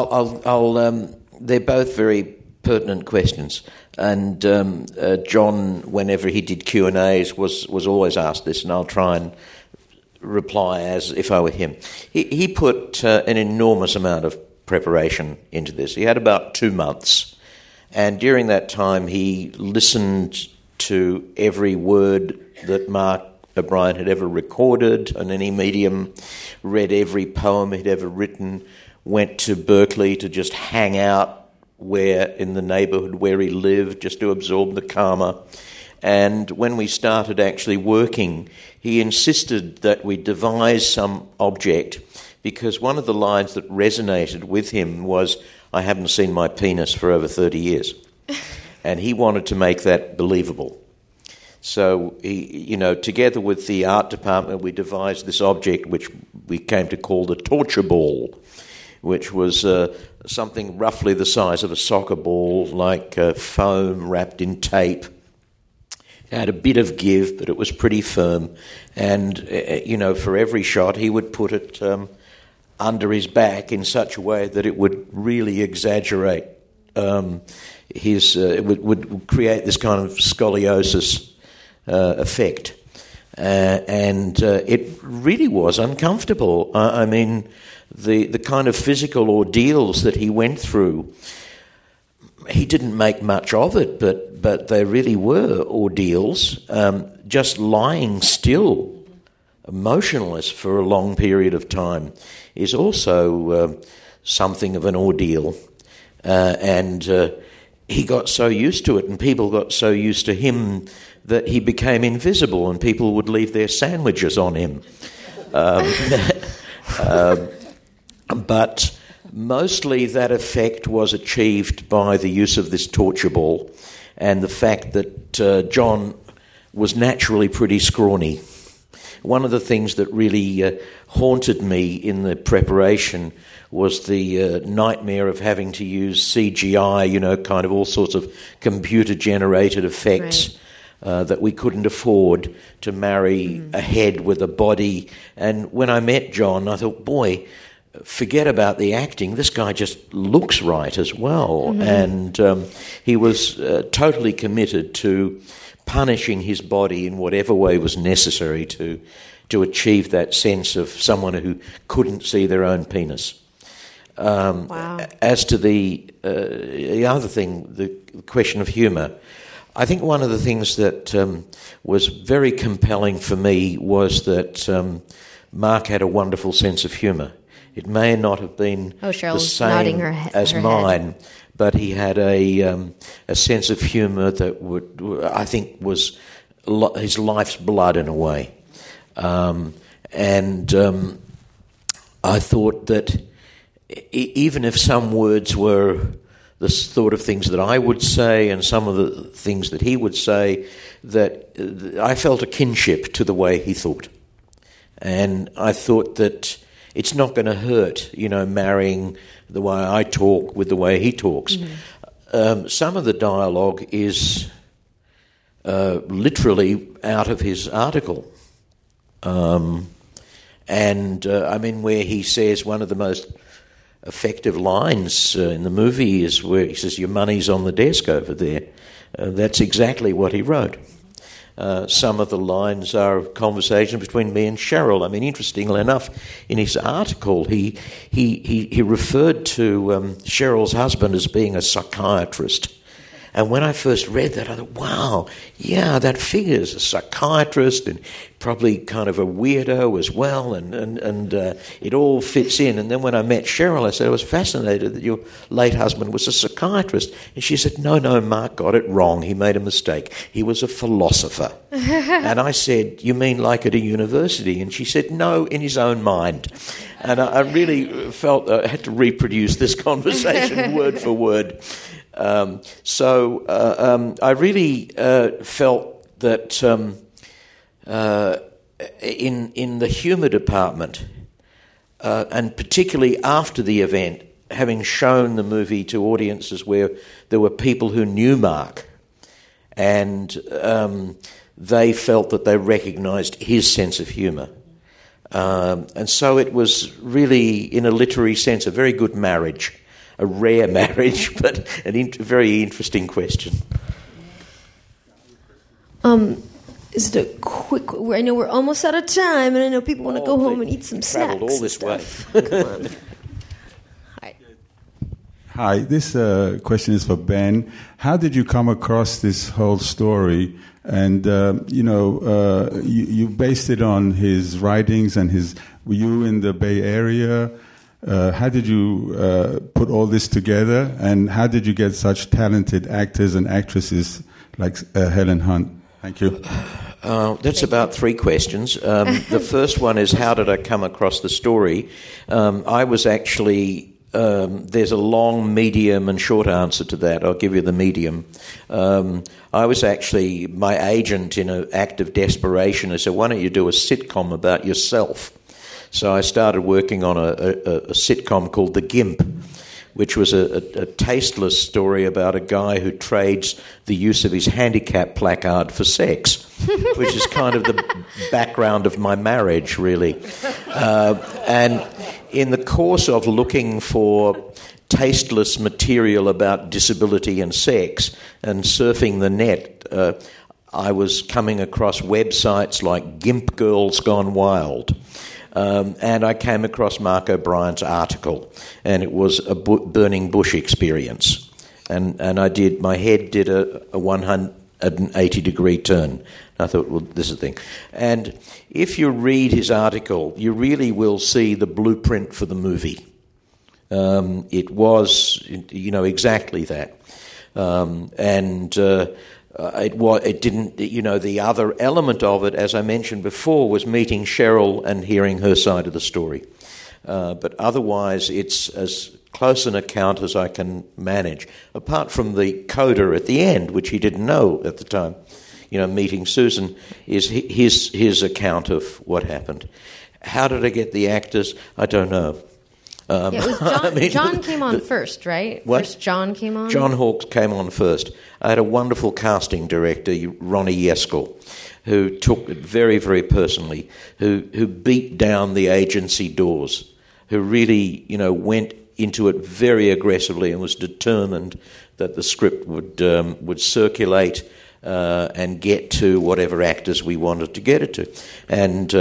They're both very pertinent questions, and John, whenever he did Q&As, was always asked this, and I'll try and reply as if I were him. He put an enormous amount of preparation into this. He had about 2 months, and during that time he listened to every word that Mark O'Brien had ever recorded on any medium, read every poem he'd ever written, went to Berkeley to just hang out in the neighbourhood where he lived, just to absorb the karma. And when we started actually working, he insisted that we devise some object, because one of the lines that resonated with him was, "I haven't seen my penis for over 30 years." And he wanted to make that believable. So, together with the art department, we devised this object which we came to call the torture ball, which was something roughly the size of a soccer ball, like foam wrapped in tape. It had a bit of give, but it was pretty firm. And, for every shot, he would put it under his back in such a way that it would really exaggerate it would create this kind of scoliosis effect. And it really was uncomfortable. I mean, the kind of physical ordeals that he went through, he didn't make much of it, but they really were ordeals. Just lying still, motionless for a long period of time, is also something of an ordeal. And he got so used to it, and people got so used to him, that he became invisible, and people would leave their sandwiches on him. But mostly that effect was achieved by the use of this torture ball and the fact that John was naturally pretty scrawny. One of the things that really haunted me in the preparation was the nightmare of having to use CGI, kind of all sorts of computer-generated effects that we couldn't afford to marry a head with a body. And when I met John, I thought, boy, forget about the acting. This guy just looks right as well. And he was totally committed to punishing his body in whatever way was necessary to achieve that sense of someone who couldn't see their own penis. Wow. As to the other thing, the question of humour, I think one of the things that was very compelling for me was that Mark had a wonderful sense of humour. It may not have been the same as mine, but he had a sense of humour that I think was his life's blood in a way. And I thought that even if some words were the sort of things that I would say and some of the things that he would say, that I felt a kinship to the way he thought. And I thought that it's not going to hurt, marrying the way I talk with the way he talks. Some of the dialogue is literally out of his article. Where he says one of the most effective lines in the movie is where he says, "Your money's on the desk over there." That's exactly what he wrote. Some of the lines are a conversation between me and Cheryl. I mean, interestingly enough, in his article, he referred to Cheryl's husband as being a psychiatrist. And when I first read that, I thought, wow, yeah, that figures, a psychiatrist and probably kind of a weirdo as well, and it all fits in. And then when I met Cheryl, I said, I was fascinated that your late husband was a psychiatrist. And she said, no, Mark got it wrong. He made a mistake. He was a philosopher. And I said, you mean like at a university? And she said, no, in his own mind. And I really felt I had to reproduce this conversation word for word. I really felt that in the humour department, and particularly after the event, having shown the movie to audiences where there were people who knew Mark, and they felt that they recognised his sense of humour. And so it was really, in a literary sense, a very good marriage. A rare marriage, but a very interesting question. Is it a quick? I know we're almost out of time, and I know people want to go home and eat some snacks. Travelled all this way. Come on. Hi. This question is for Ben. How did you come across this whole story? And you based it on his writings and were you in the Bay Area? How did you put all this together, and how did you get such talented actors and actresses like Helen Hunt? Thank you. That's about three questions. The first one is, how did I come across the story? I was actually there's a long, medium, and short answer to that. I'll give you the medium. I was actually, my agent, in an act of desperation, I said, why don't you do a sitcom about yourself? So I started working on a sitcom called The Gimp, which was a tasteless story about a guy who trades the use of his handicap placard for sex, which is kind of the background of my marriage, really. And in the course of looking for tasteless material about disability and sex and surfing the net, I was coming across websites like Gimp Girls Gone Wild. And I came across Mark O'Brien's article, and it was a burning bush experience. And my head did a 180-degree turn. I thought, well, this is the thing. And if you read his article, you really will see the blueprint for the movie. It was, exactly that. It didn't, the other element of it, as I mentioned before, was meeting Cheryl and hearing her side of the story. But otherwise, it's as close an account as I can manage, apart from the coda at the end, which he didn't know at the time. Meeting Susan is his account of what happened. How did I get the actors? I don't know. It was John, John came on first, right? What? First John came on? John Hawkes came on first. I had a wonderful casting director, Ronnie Yeskel, who took it very, very personally, who beat down the agency doors, who really, went into it very aggressively and was determined that the script would circulate and get to whatever actors we wanted to get it to. And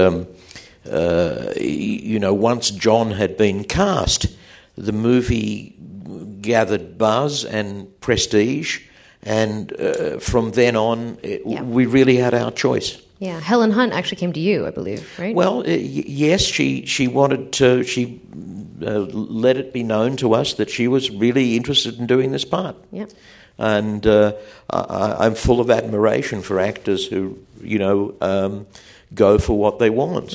once John had been cast, the movie gathered buzz and prestige, and from then on, we really had our choice. Yeah, Helen Hunt actually came to you, I believe, right? Well, yes, she wanted to. She let it be known to us that she was really interested in doing this part. Yeah. And I'm full of admiration for actors who, go for what they want.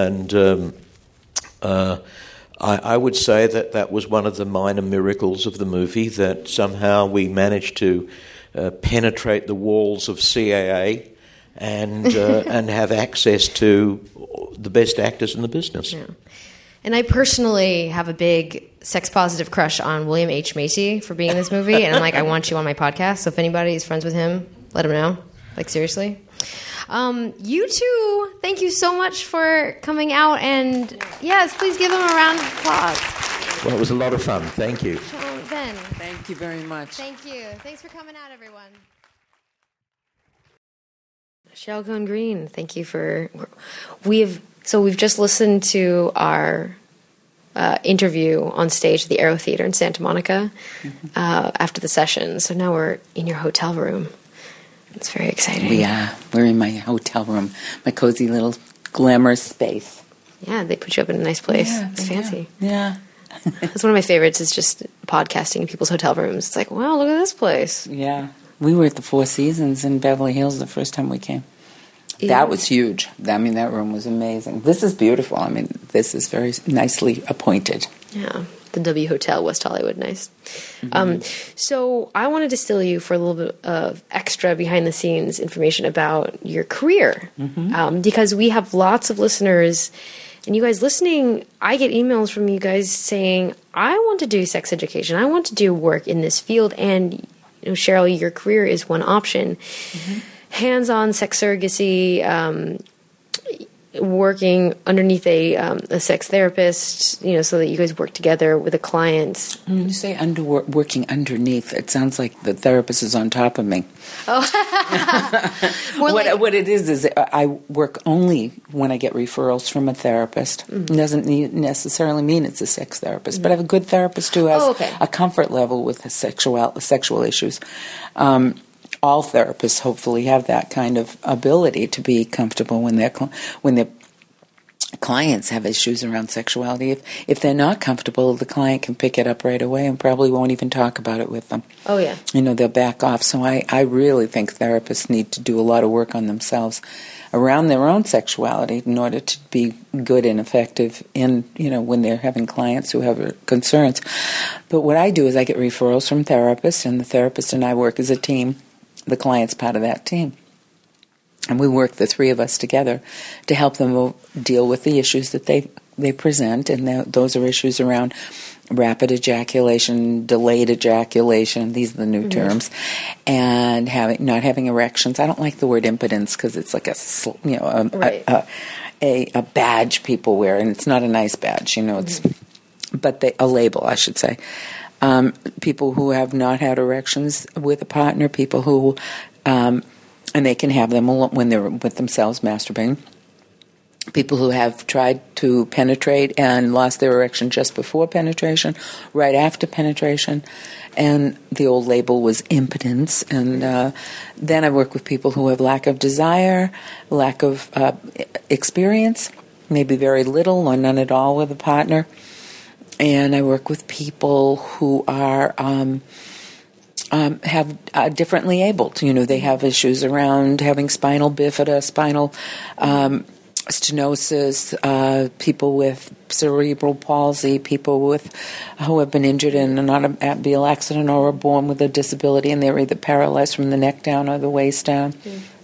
I would say that was one of the minor miracles of the movie, that somehow we managed to penetrate the walls of CAA and have access to the best actors in the business. Yeah. And I personally have a big sex-positive crush on William H. Macy for being in this movie, and I'm like, I want you on my podcast, so if anybody is friends with him, let him know. Like, seriously. You two, thank you so much for coming out, and yes, please give them a round of applause. Well, it was a lot of fun. Thank you. Ben. Thank you very much. Thank you. Thanks for coming out, everyone. Cheryl Cohen-Green, thank you for... We've just listened to our interview on stage at the Aero Theater in Santa Monica after the session, so now we're in your hotel room. It's very exciting. We're in my hotel room, my cozy little glamorous space. Yeah, they put you up in a nice place. Yeah, it's fancy. Yeah. That's one of my favorites, is just podcasting in people's hotel rooms. It's like, wow, look at this place. Yeah. We were at the Four Seasons in Beverly Hills the first time we came. Yeah. That was huge. That room was amazing. This is beautiful. This is very nicely appointed. Yeah. The W Hotel, West Hollywood, nice. Mm-hmm. So I want to distill you for a little bit of extra behind-the-scenes information about your career, because we have lots of listeners, and you guys listening, I get emails from you guys saying, I want to do sex education, I want to do work in this field, and Cheryl, your career is one option. Mm-hmm. Hands-on sex surrogacy, working underneath a sex therapist, so that you guys work together with a client. When you say working underneath, it sounds like the therapist is on top of me. Oh. What it is I work only when I get referrals from a therapist. Mm-hmm. It doesn't necessarily mean it's a sex therapist, but I have a good therapist who has a comfort level with sexual issues. All therapists hopefully have that kind of ability to be comfortable when their clients have issues around sexuality. If they're not comfortable, the client can pick it up right away and probably won't even talk about it with them. Oh, yeah. They'll back off. So I really think therapists need to do a lot of work on themselves around their own sexuality in order to be good and effective in, when they're having clients who have concerns. But what I do is I get referrals from therapists, and the therapist and I work as a team. The client's part of that team. And we work, the three of us, together to help them deal with the issues that they present, and those are issues around rapid ejaculation, delayed ejaculation, these are the new terms, and not having erections. I don't like the word impotence because it's like a badge people wear, and it's not a nice badge, it's a label, I should say. People who have not had erections with a partner, people who, and they can have them when they're with themselves masturbating. People who have tried to penetrate and lost their erection just before penetration, right after penetration, and the old label was impotence. And then I work with people who have lack of desire, lack of experience, maybe very little or none at all with a partner. And I work with people who are differently abled. They have issues around having spinal bifida, spinal stenosis, people with cerebral palsy, people who have been injured in an automobile accident or are born with a disability, and they're either paralyzed from the neck down or the waist down.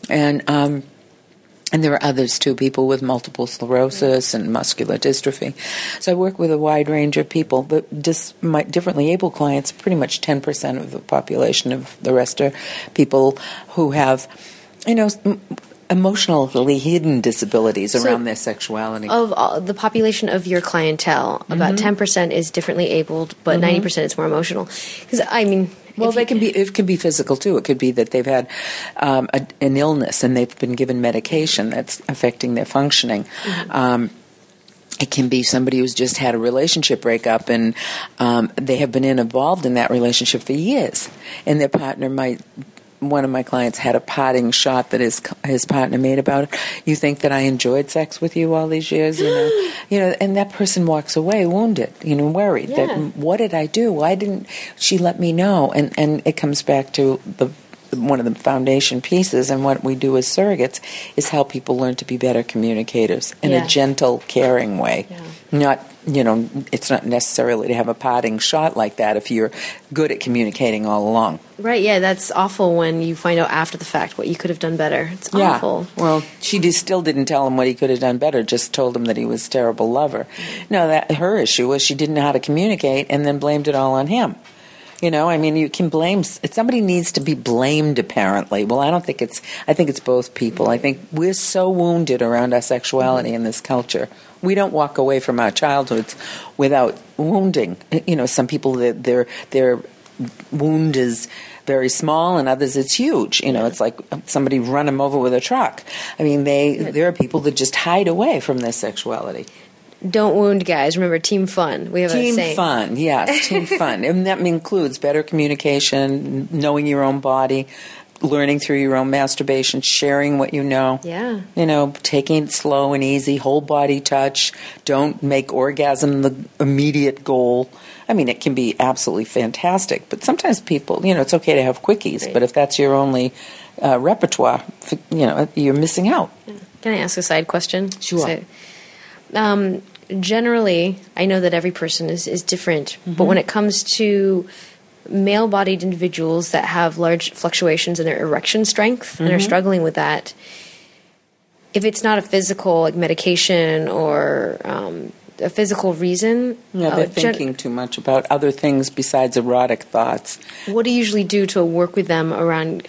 And there are others too, people with multiple sclerosis and muscular dystrophy. So I work with a wide range of people, but my differently able clients, pretty much 10% of the population. Of the rest are people who have, emotionally hidden disabilities around their sexuality. Of all, the population of your clientele, about 10% is differently abled, but 90% is more emotional. Because it can be physical too. It could be that they've had an illness and they've been given medication that's affecting their functioning. It can be somebody who's just had a relationship breakup and they have been involved in that relationship for years, and their partner might. One of my clients had a parting shot that his partner made about it. You think that I enjoyed sex with you all these years, and that person walks away wounded, worried that what did I do? Why didn't she let me know? And it comes back to one of the foundation pieces, and what we do as surrogates is help people learn to be better communicators in a gentle, caring way. Not, it's not necessarily to have a parting shot like that if you're good at communicating all along. Right, yeah, that's awful when you find out after the fact what you could have done better. It's awful. Well, she still didn't tell him what he could have done better, just told him that he was a terrible lover. No, her issue was she didn't know how to communicate and then blamed it all on him. You can blame, somebody needs to be blamed apparently. Well, I think it's both people. I think we're so wounded around our sexuality in this culture. We don't walk away from our childhoods without wounding. Some people, their wound is very small, and others it's huge. It's like somebody run them over with a truck. There are people that just hide away from their sexuality. Don't wound guys. Remember, team fun. We have a saying. Team fun, yes, team fun. And that includes better communication, knowing your own body, learning through your own masturbation, sharing what you know. Yeah. Taking it slow and easy, whole body touch. Don't make orgasm the immediate goal. It can be absolutely fantastic, but sometimes people, it's okay to have quickies, but if that's your only repertoire, you're missing out. Can I ask a side question? Sure. So, generally, I know that every person is different, but when it comes to male-bodied individuals that have large fluctuations in their erection strength and are struggling with that, if it's not a physical, like medication or a physical reason... Yeah, they're thinking too much about other things besides erotic thoughts. What do you usually do to work with them around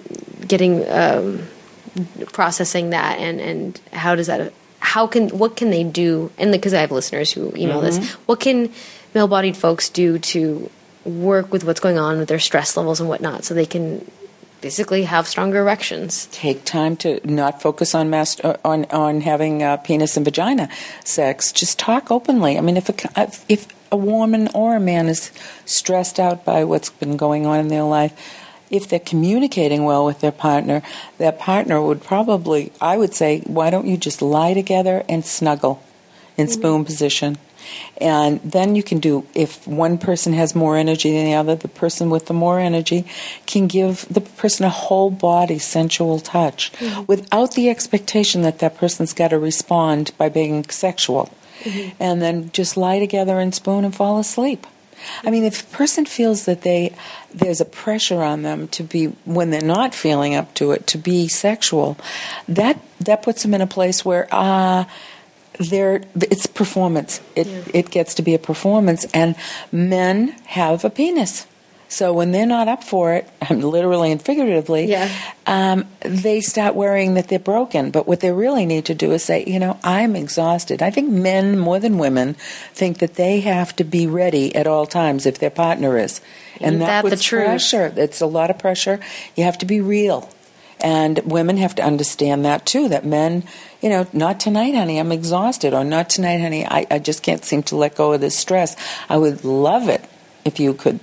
processing that, and how does that... what can they do? And because I have listeners who email this, what can male-bodied folks do to work with what's going on with their stress levels and whatnot, so they can basically have stronger erections? Take time to not focus on having penis and vagina sex. Just talk openly. If a woman or a man is stressed out by what's been going on in their life, if they're communicating well with their partner, that partner would probably, I would say, why don't you just lie together and snuggle? in spoon position. And then you can do, if one person has more energy than the other, the person with the more energy can give the person a whole body sensual touch without the expectation that that person's got to respond by being sexual. And then just lie together and spoon and fall asleep. I mean, if a person feels that there's a pressure on them to be, when they're not feeling up to it, to be sexual, that puts them in a place where it's performance. It gets to be a performance, and men have a penis. So when they're not up for it, literally and figuratively, they start worrying that they're broken. But what they really need to do is say, I'm exhausted. I think men more than women think that they have to be ready at all times if their partner is. And that puts pressure. It's a lot of pressure. You have to be real. And women have to understand that too, that men, not tonight, honey, I'm exhausted, or not tonight, honey, I just can't seem to let go of this stress. I would love it if you could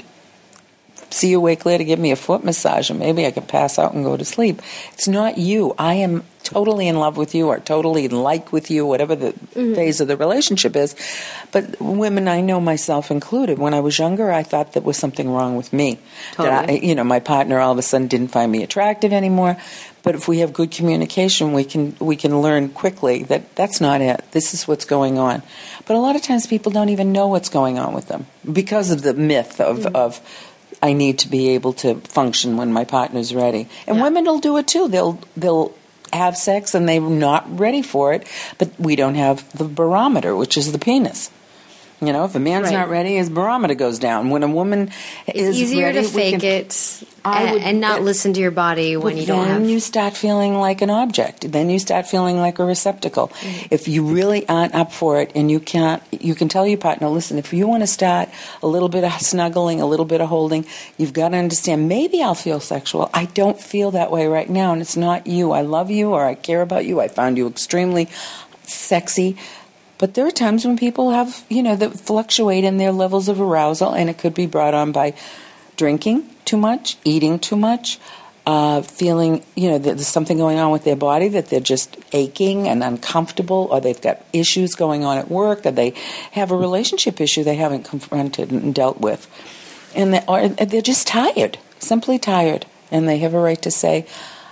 see you awake later, give me a foot massage, and maybe I could pass out and go to sleep. It's not you. I am totally in love with you, or totally in like with you, whatever the phase of the relationship is. But women, I know myself included, when I was younger, I thought there was something wrong with me. Totally. That my partner all of a sudden didn't find me attractive anymore. But if we have good communication, we can learn quickly that that's not it. This is what's going on. But a lot of times people don't even know what's going on with them because of the myth of I need to be able to function when my partner's ready. And women will do it too. They'll have sex and they're not ready for it, but we don't have the barometer, which is the penis. If a man's not ready, his barometer goes down. When a woman is easier ready, to fake it and not listen to your body when you don't have. Then you start feeling like an object. Then you start feeling like a receptacle. If you really aren't up for it, and you can tell your partner, listen, if you want to start a little bit of snuggling, a little bit of holding, you've got to understand, maybe I'll feel sexual. I don't feel that way right now, and it's not you. I love you, or I care about you. I found you extremely sexy. But there are times when people have, that fluctuate in their levels of arousal, and it could be brought on by drinking too much, eating too much, feeling, that there's something going on with their body, that they're just aching and uncomfortable, or they've got issues going on at work, or they have a relationship issue they haven't confronted and dealt with. And they're just tired, simply tired, and they have a right to say,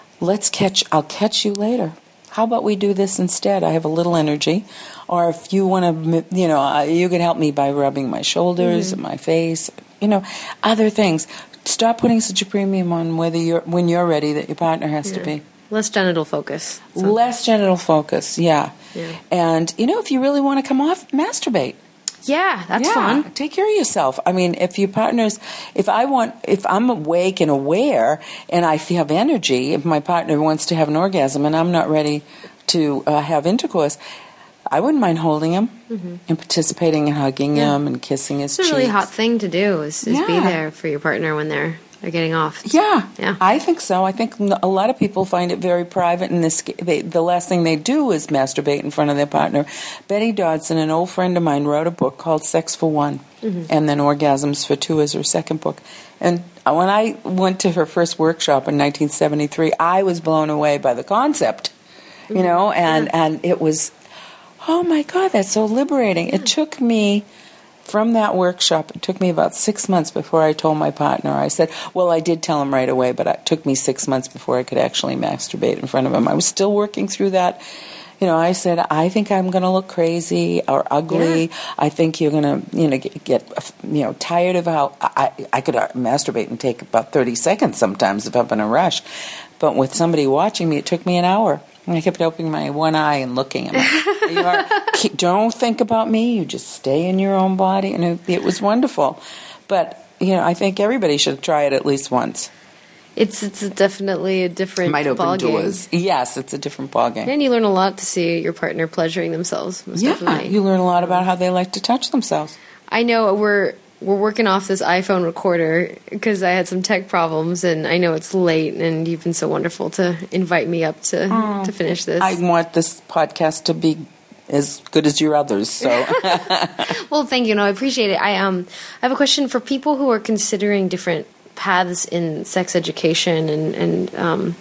I'll catch you later. How about we do this instead? I have a little energy. Or if you want to, you can help me by rubbing my shoulders, my face, other things. Stop putting such a premium on when you're ready that your partner has to be. Less genital focus. Less genital focose, yeah. And, if you really want to come off, masturbate. Yeah, that's fun. Take care of yourself. I mean, if I'm awake and aware and I have energy, if my partner wants to have an orgasm and I'm not ready to have intercourse, I wouldn't mind holding him and participating and hugging him and kissing his cheeks. It's a really hot thing to do is be there for your partner when they're getting off. Yeah, I think so. I think a lot of people find it very private, and the last thing they do is masturbate in front of their partner. Betty Dodson, an old friend of mine, wrote a book called Sex for One, and then Orgasms for Two is her second book. And when I went to her first workshop in 1973, I was blown away by the concept, and it was, oh my God, that's so liberating. It took me... From that workshop, it took me about 6 months before I told my partner. I said, well, I did tell him right away, but it took me 6 months before I could actually masturbate in front of him. I was still working through that. I said, I think I'm going to look crazy or ugly. Yeah. I think you're going to, get tired of how I could masturbate and take about 30 seconds sometimes if I'm in a rush. But with somebody watching me, it took me an hour. And I kept opening my one eye and looking. Don't think about me. You just stay in your own body. And it was wonderful. But, I think everybody should try it at least once. It's definitely a different ballgame. Yes, it's a different ballgame. And you learn a lot to see your partner pleasuring themselves. Most definitely. You learn a lot about how they like to touch themselves. I know we're working off this iPhone recorder because I had some tech problems, and I know it's late, and you've been so wonderful to invite me up to finish this. I want this podcast to be as good as your others, so. Well, thank you. No, I appreciate it. I have a question for people who are considering different paths in sex education and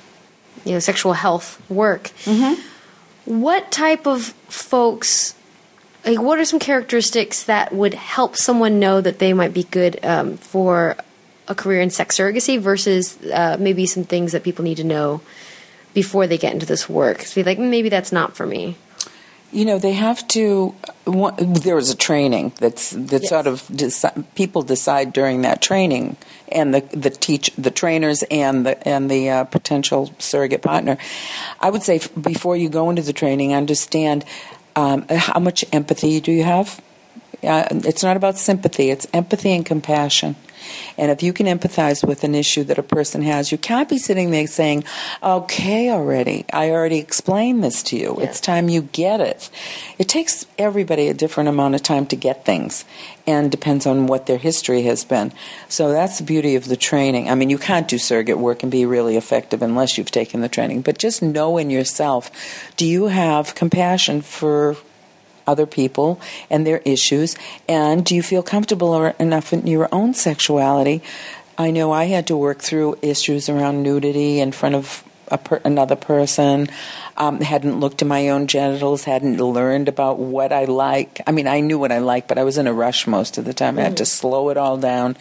sexual health work. What type of folks like, what are some characteristics that would help someone know that they might be good for a career in sex surrogacy versus maybe some things that people need to know before they get into this work? So be like, maybe that's not for me. They have to. There is a training that sort of people decide during that training, and the trainers and the potential surrogate partner. I would say before you go into the training, understand how much empathy do you have. It's not about sympathy; it's empathy and compassion. And if you can empathize with an issue that a person has, you can't be sitting there saying, okay, I already explained this to you. Yeah. It's time you get it. It takes everybody a different amount of time to get things, and depends on what their history has been. So that's the beauty of the training. I mean, you can't do surrogate work and be really effective unless you've taken the training. But just know in yourself, do you have compassion for other people and their issues, and do you feel comfortable enough in your own sexuality? I know I had to work through issues around nudity in front of another person, hadn't looked at my own genitals, hadn't learned about what I like. I mean, I knew what I liked, but I was in a rush most of the time. I had to slow it all down.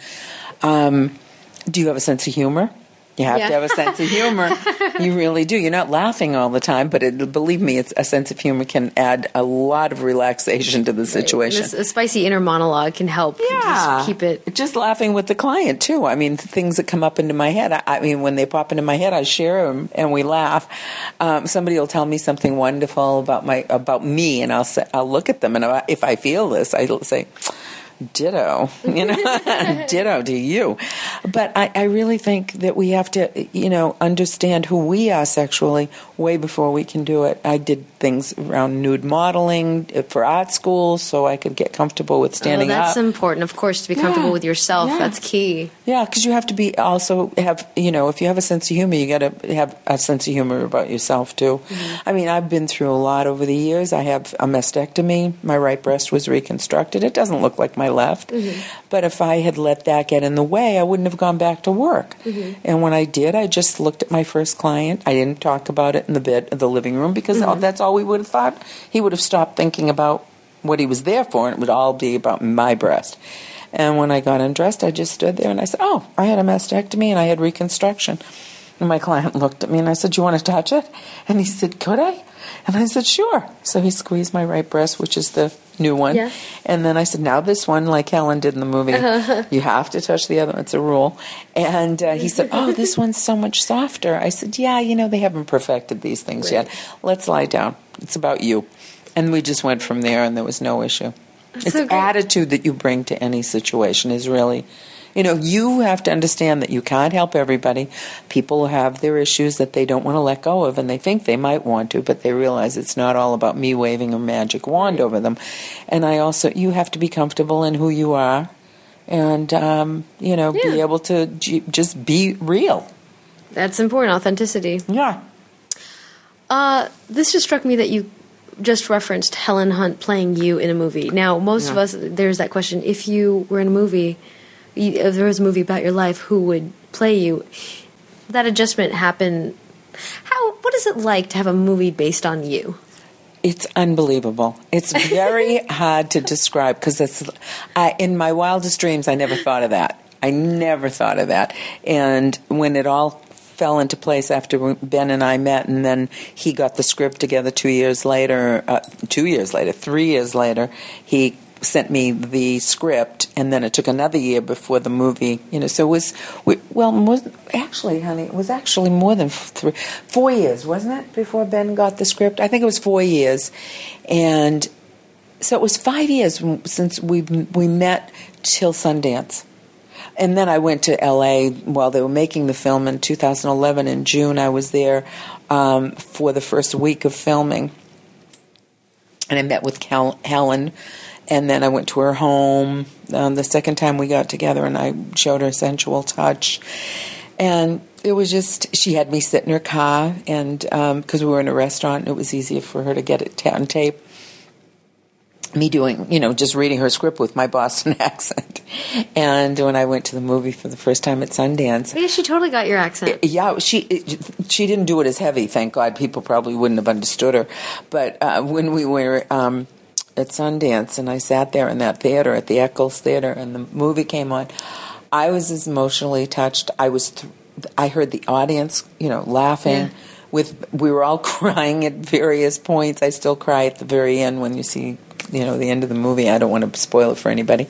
Do you have a sense of humor? You have to have a sense of humor. You really do. You're not laughing all the time, but believe me, a sense of humor can add a lot of relaxation to the situation. A spicy inner monologue can help just keep it. Just laughing with the client, too. I mean, things that come up into my head. I mean, when they pop into my head, I share them and we laugh. Somebody will tell me something wonderful about me, and I'll look at them, and if I feel this, I'll say, ditto, ditto to you. But I really think that we have to, understand who we are sexually way before we can do it. I did things around nude modeling for art school so I could get comfortable with standing up. That's important, of course, to be comfortable with yourself. Yeah. That's key. Yeah, because you have to have, if you have a sense of humor, you got to have a sense of humor about yourself, too. Mm-hmm. I mean, I've been through a lot over the years. I have a mastectomy. My right breast was reconstructed. It doesn't look like my left. Mm-hmm. But if I had let that get in the way, I wouldn't have gone back to work. Mm-hmm. And when I did, I just looked at my first client. I didn't talk about it in the living room, because that's all we would have thought. He would have stopped thinking about what he was there for, and it would all be about my breast. And when I got undressed, I just stood there and I said, I had a mastectomy and I had reconstruction. And my client looked at me and I said, do you want to touch it? And he said, could I? And I said, sure. So he squeezed my right breast, which is the new one. Yeah. And then I said, now this one, like Helen did in the movie, you have to touch the other one. It's a rule. And he said, this one's so much softer. I said, yeah, they haven't perfected these things yet. Let's lie down. It's about you. And we just went from there, and there was no issue. It's the attitude that you bring to any situation is really... you have to understand that you can't help everybody. People have their issues that they don't want to let go of, and they think they might want to, but they realize it's not all about me waving a magic wand over them. And you have to be comfortable in who you are, and, be able to just be real. That's important, authenticity. Yeah. This just struck me that you just referenced Helen Hunt playing you in a movie. Now, most of us, there's that question, if you were in a movie... if there was a movie about your life, who would play you? That adjustment happened. What is it like to have a movie based on you? It's unbelievable. It's very hard to describe, because in my wildest dreams, I never thought of that. And when it all fell into place after Ben and I met, and then he got the script together 3 years later, he sent me the script, and then it took another year before the movie, so it was, it was actually more than 4 years, wasn't it, before Ben got the script? I think it was 4 years. And so it was 5 years since we met till Sundance. And then I went to L.A. while they were making the film in 2011. In June, I was there for the first week of filming. And I met with Helen. And then I went to her home the second time we got together, and I showed her Sensual Touch. And it was just, she had me sit in her car, and because we were in a restaurant, it was easier for her to get it on tape. Me doing, just reading her script with my Boston accent. And when I went to the movie for the first time at Sundance... Yeah, she totally got your accent. Yeah, she didn't do it as heavy, thank God. People probably wouldn't have understood her. But when we were... at Sundance, and I sat there in that theater at the Eccles Theater, and the movie came on, I was as emotionally touched. I heard the audience, laughing. Yeah. We were all crying at various points. I still cry at the very end when you see, the end of the movie. I don't want to spoil it for anybody.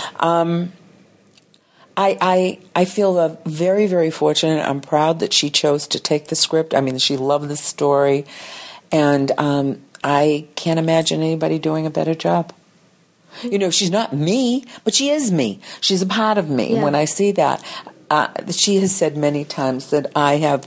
I feel very, very fortunate. I'm proud that she chose to take the script. I mean, she loved the story, and I can't imagine anybody doing a better job. She's not me, but she is me. She's a part of me. Yeah. When I see that, she has said many times that I have.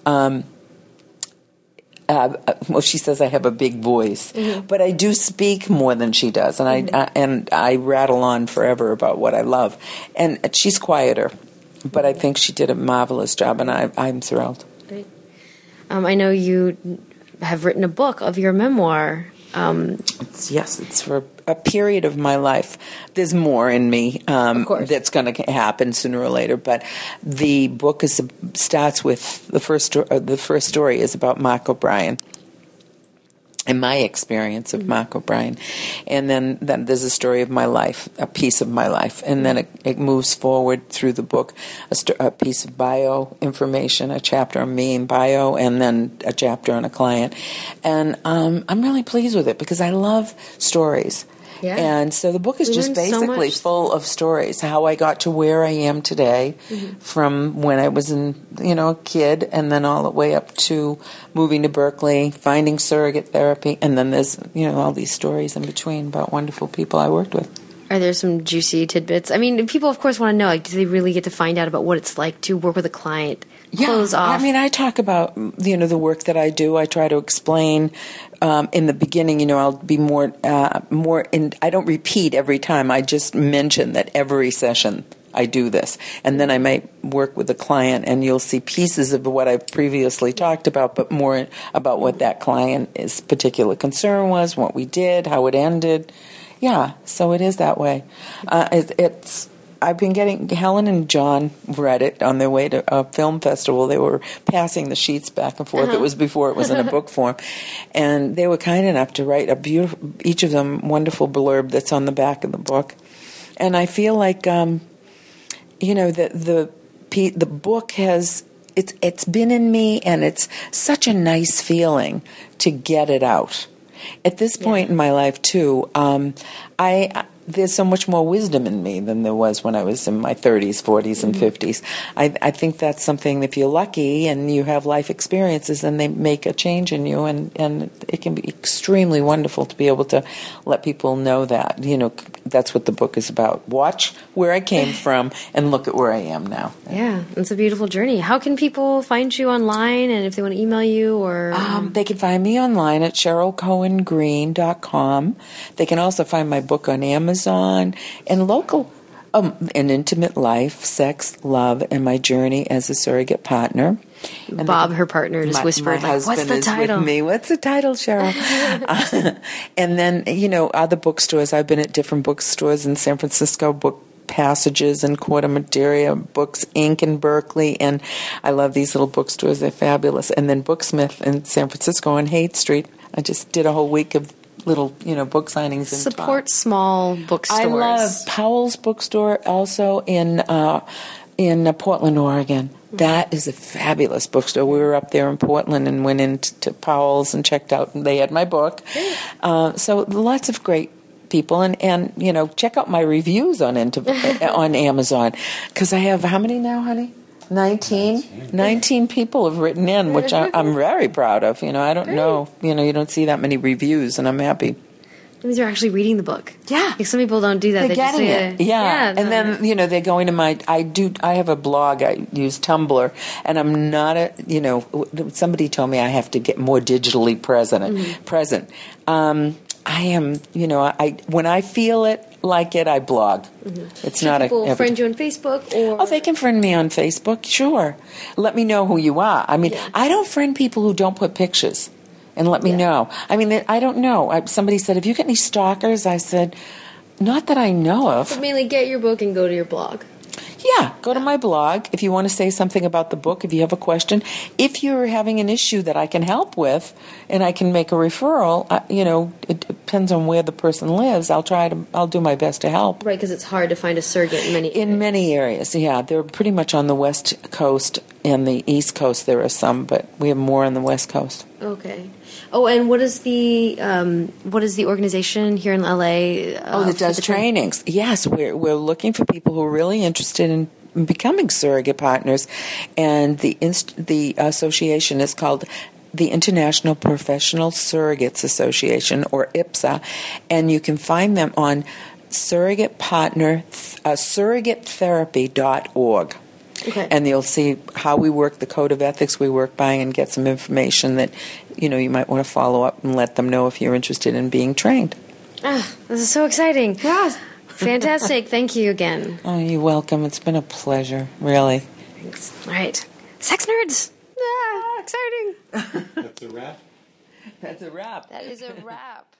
She says I have a big voice, but I do speak more than she does, and I rattle on forever about what I love. And she's quieter, but I think she did a marvelous job, and I'm thrilled. Great. I know you have written a book of your memoir. It's for a period of my life. There's more in me that's going to happen sooner or later, but the book starts with the first story is about Mark O'Brien and my experience of Mark O'Brien, and then there's a story of my life, a piece of my life, and then it moves forward through the book, a piece of bio information, a chapter on me in bio, and then a chapter on a client, and I'm really pleased with it because I love stories. Yeah. And so the book is just basically full of stories, how I got to where I am today from when I was a kid, and then all the way up to moving to Berkeley, finding surrogate therapy, and then there's, all these stories in between about wonderful people I worked with. Are there some juicy tidbits? I mean, people, of course, want to know, do they really get to find out about what it's like to work with a client, close off? I mean, I talk about, the work that I do. I try to explain in the beginning, I'll be more, and I don't repeat every time. I just mention that every session I do this. And then I might work with a client, and you'll see pieces of what I've previously talked about, but more about what that client's particular concern was, what we did, how it ended. Yeah, so it is that way. I've been getting, Helen and John read it on their way to a film festival. They were passing the sheets back and forth. It was before it was in a book form. And they were kind enough to write a beautiful, each of them, wonderful blurb that's on the back of the book. And I feel like, the book has, it's been in me, and it's such a nice feeling to get it out. At this point in my life, too, there's so much more wisdom in me than there was when I was in my 30s, 40s, and 50s. I think that's something, if you're lucky and you have life experiences, then they make a change in you, and it can be extremely wonderful to be able to let people know that. That's what the book is about. Watch where I came from and look at where I am now. Yeah, it's a beautiful journey. How can people find you online, and if they want to email you? Or they can find me online at CherylCohenGreen.com. They can also find my book on Amazon, and local, An Intimate Life, Sex, Love, and My Journey as a Surrogate Partner. And Bob, her partner, just whispered, my husband, what's the title? With me. What's the title, Cheryl? And then, other bookstores. I've been at different bookstores in San Francisco, Book Passages and Corte Madera, Books Inc. in Berkeley, and I love these little bookstores. They're fabulous. And then Booksmith in San Francisco on Haight Street. I just did a whole week of little, book signings. Support small bookstores. I love Powell's Bookstore, also in Portland, Oregon. That is a fabulous bookstore. We were up there in Portland and went into Powell's and checked out, and they had my book. So lots of great people, and check out my reviews on Amazon, because I have, how many now, honey? 19 people have written in, which I'm very proud of. I don't know, you don't see that many reviews, and I'm happy. That means you're actually reading the book. Yeah. Like, some people don't do that. They're getting it. Yeah. And then, they're going to I have a blog. I use Tumblr, and I'm not somebody told me I have to get more digitally present. I am, when I feel it, like it, I blog. It's not people friend you on Facebook, or? Oh, they can friend me on Facebook, sure. Let me know who you are. I mean, I don't friend people who don't put pictures and let me know. I mean, I don't know. Somebody said, have you got any stalkers? I said, not that I know of. But mainly get your book and go to your blog. Yeah, go to my blog if you want to say something about the book, if you have a question. If you're having an issue that I can help with and I can make a referral, it depends on where the person lives. I'll do my best to help. Right, because it's hard to find a surrogate in many areas. In many areas, yeah. They're pretty much on the West Coast and the East Coast. There are some, but we have more on the West Coast. Okay. Oh, and what is the organization here in LA? That does trainings. Yes, we're looking for people who are really interested in becoming surrogate partners, and the association is called the International Professional Surrogates Association, or IPSA, and you can find them on surrogatetherapy.org. Okay. And you'll see how we work, the code of ethics we work by, and get some information that you might want to follow up and let them know if you're interested in being trained. This is so exciting. Yes. Fantastic. Thank you again. Oh, you're welcome. It's been a pleasure, really. Thanks. All right. Sex nerds. Exciting. That's a wrap? That's a wrap. That is a wrap.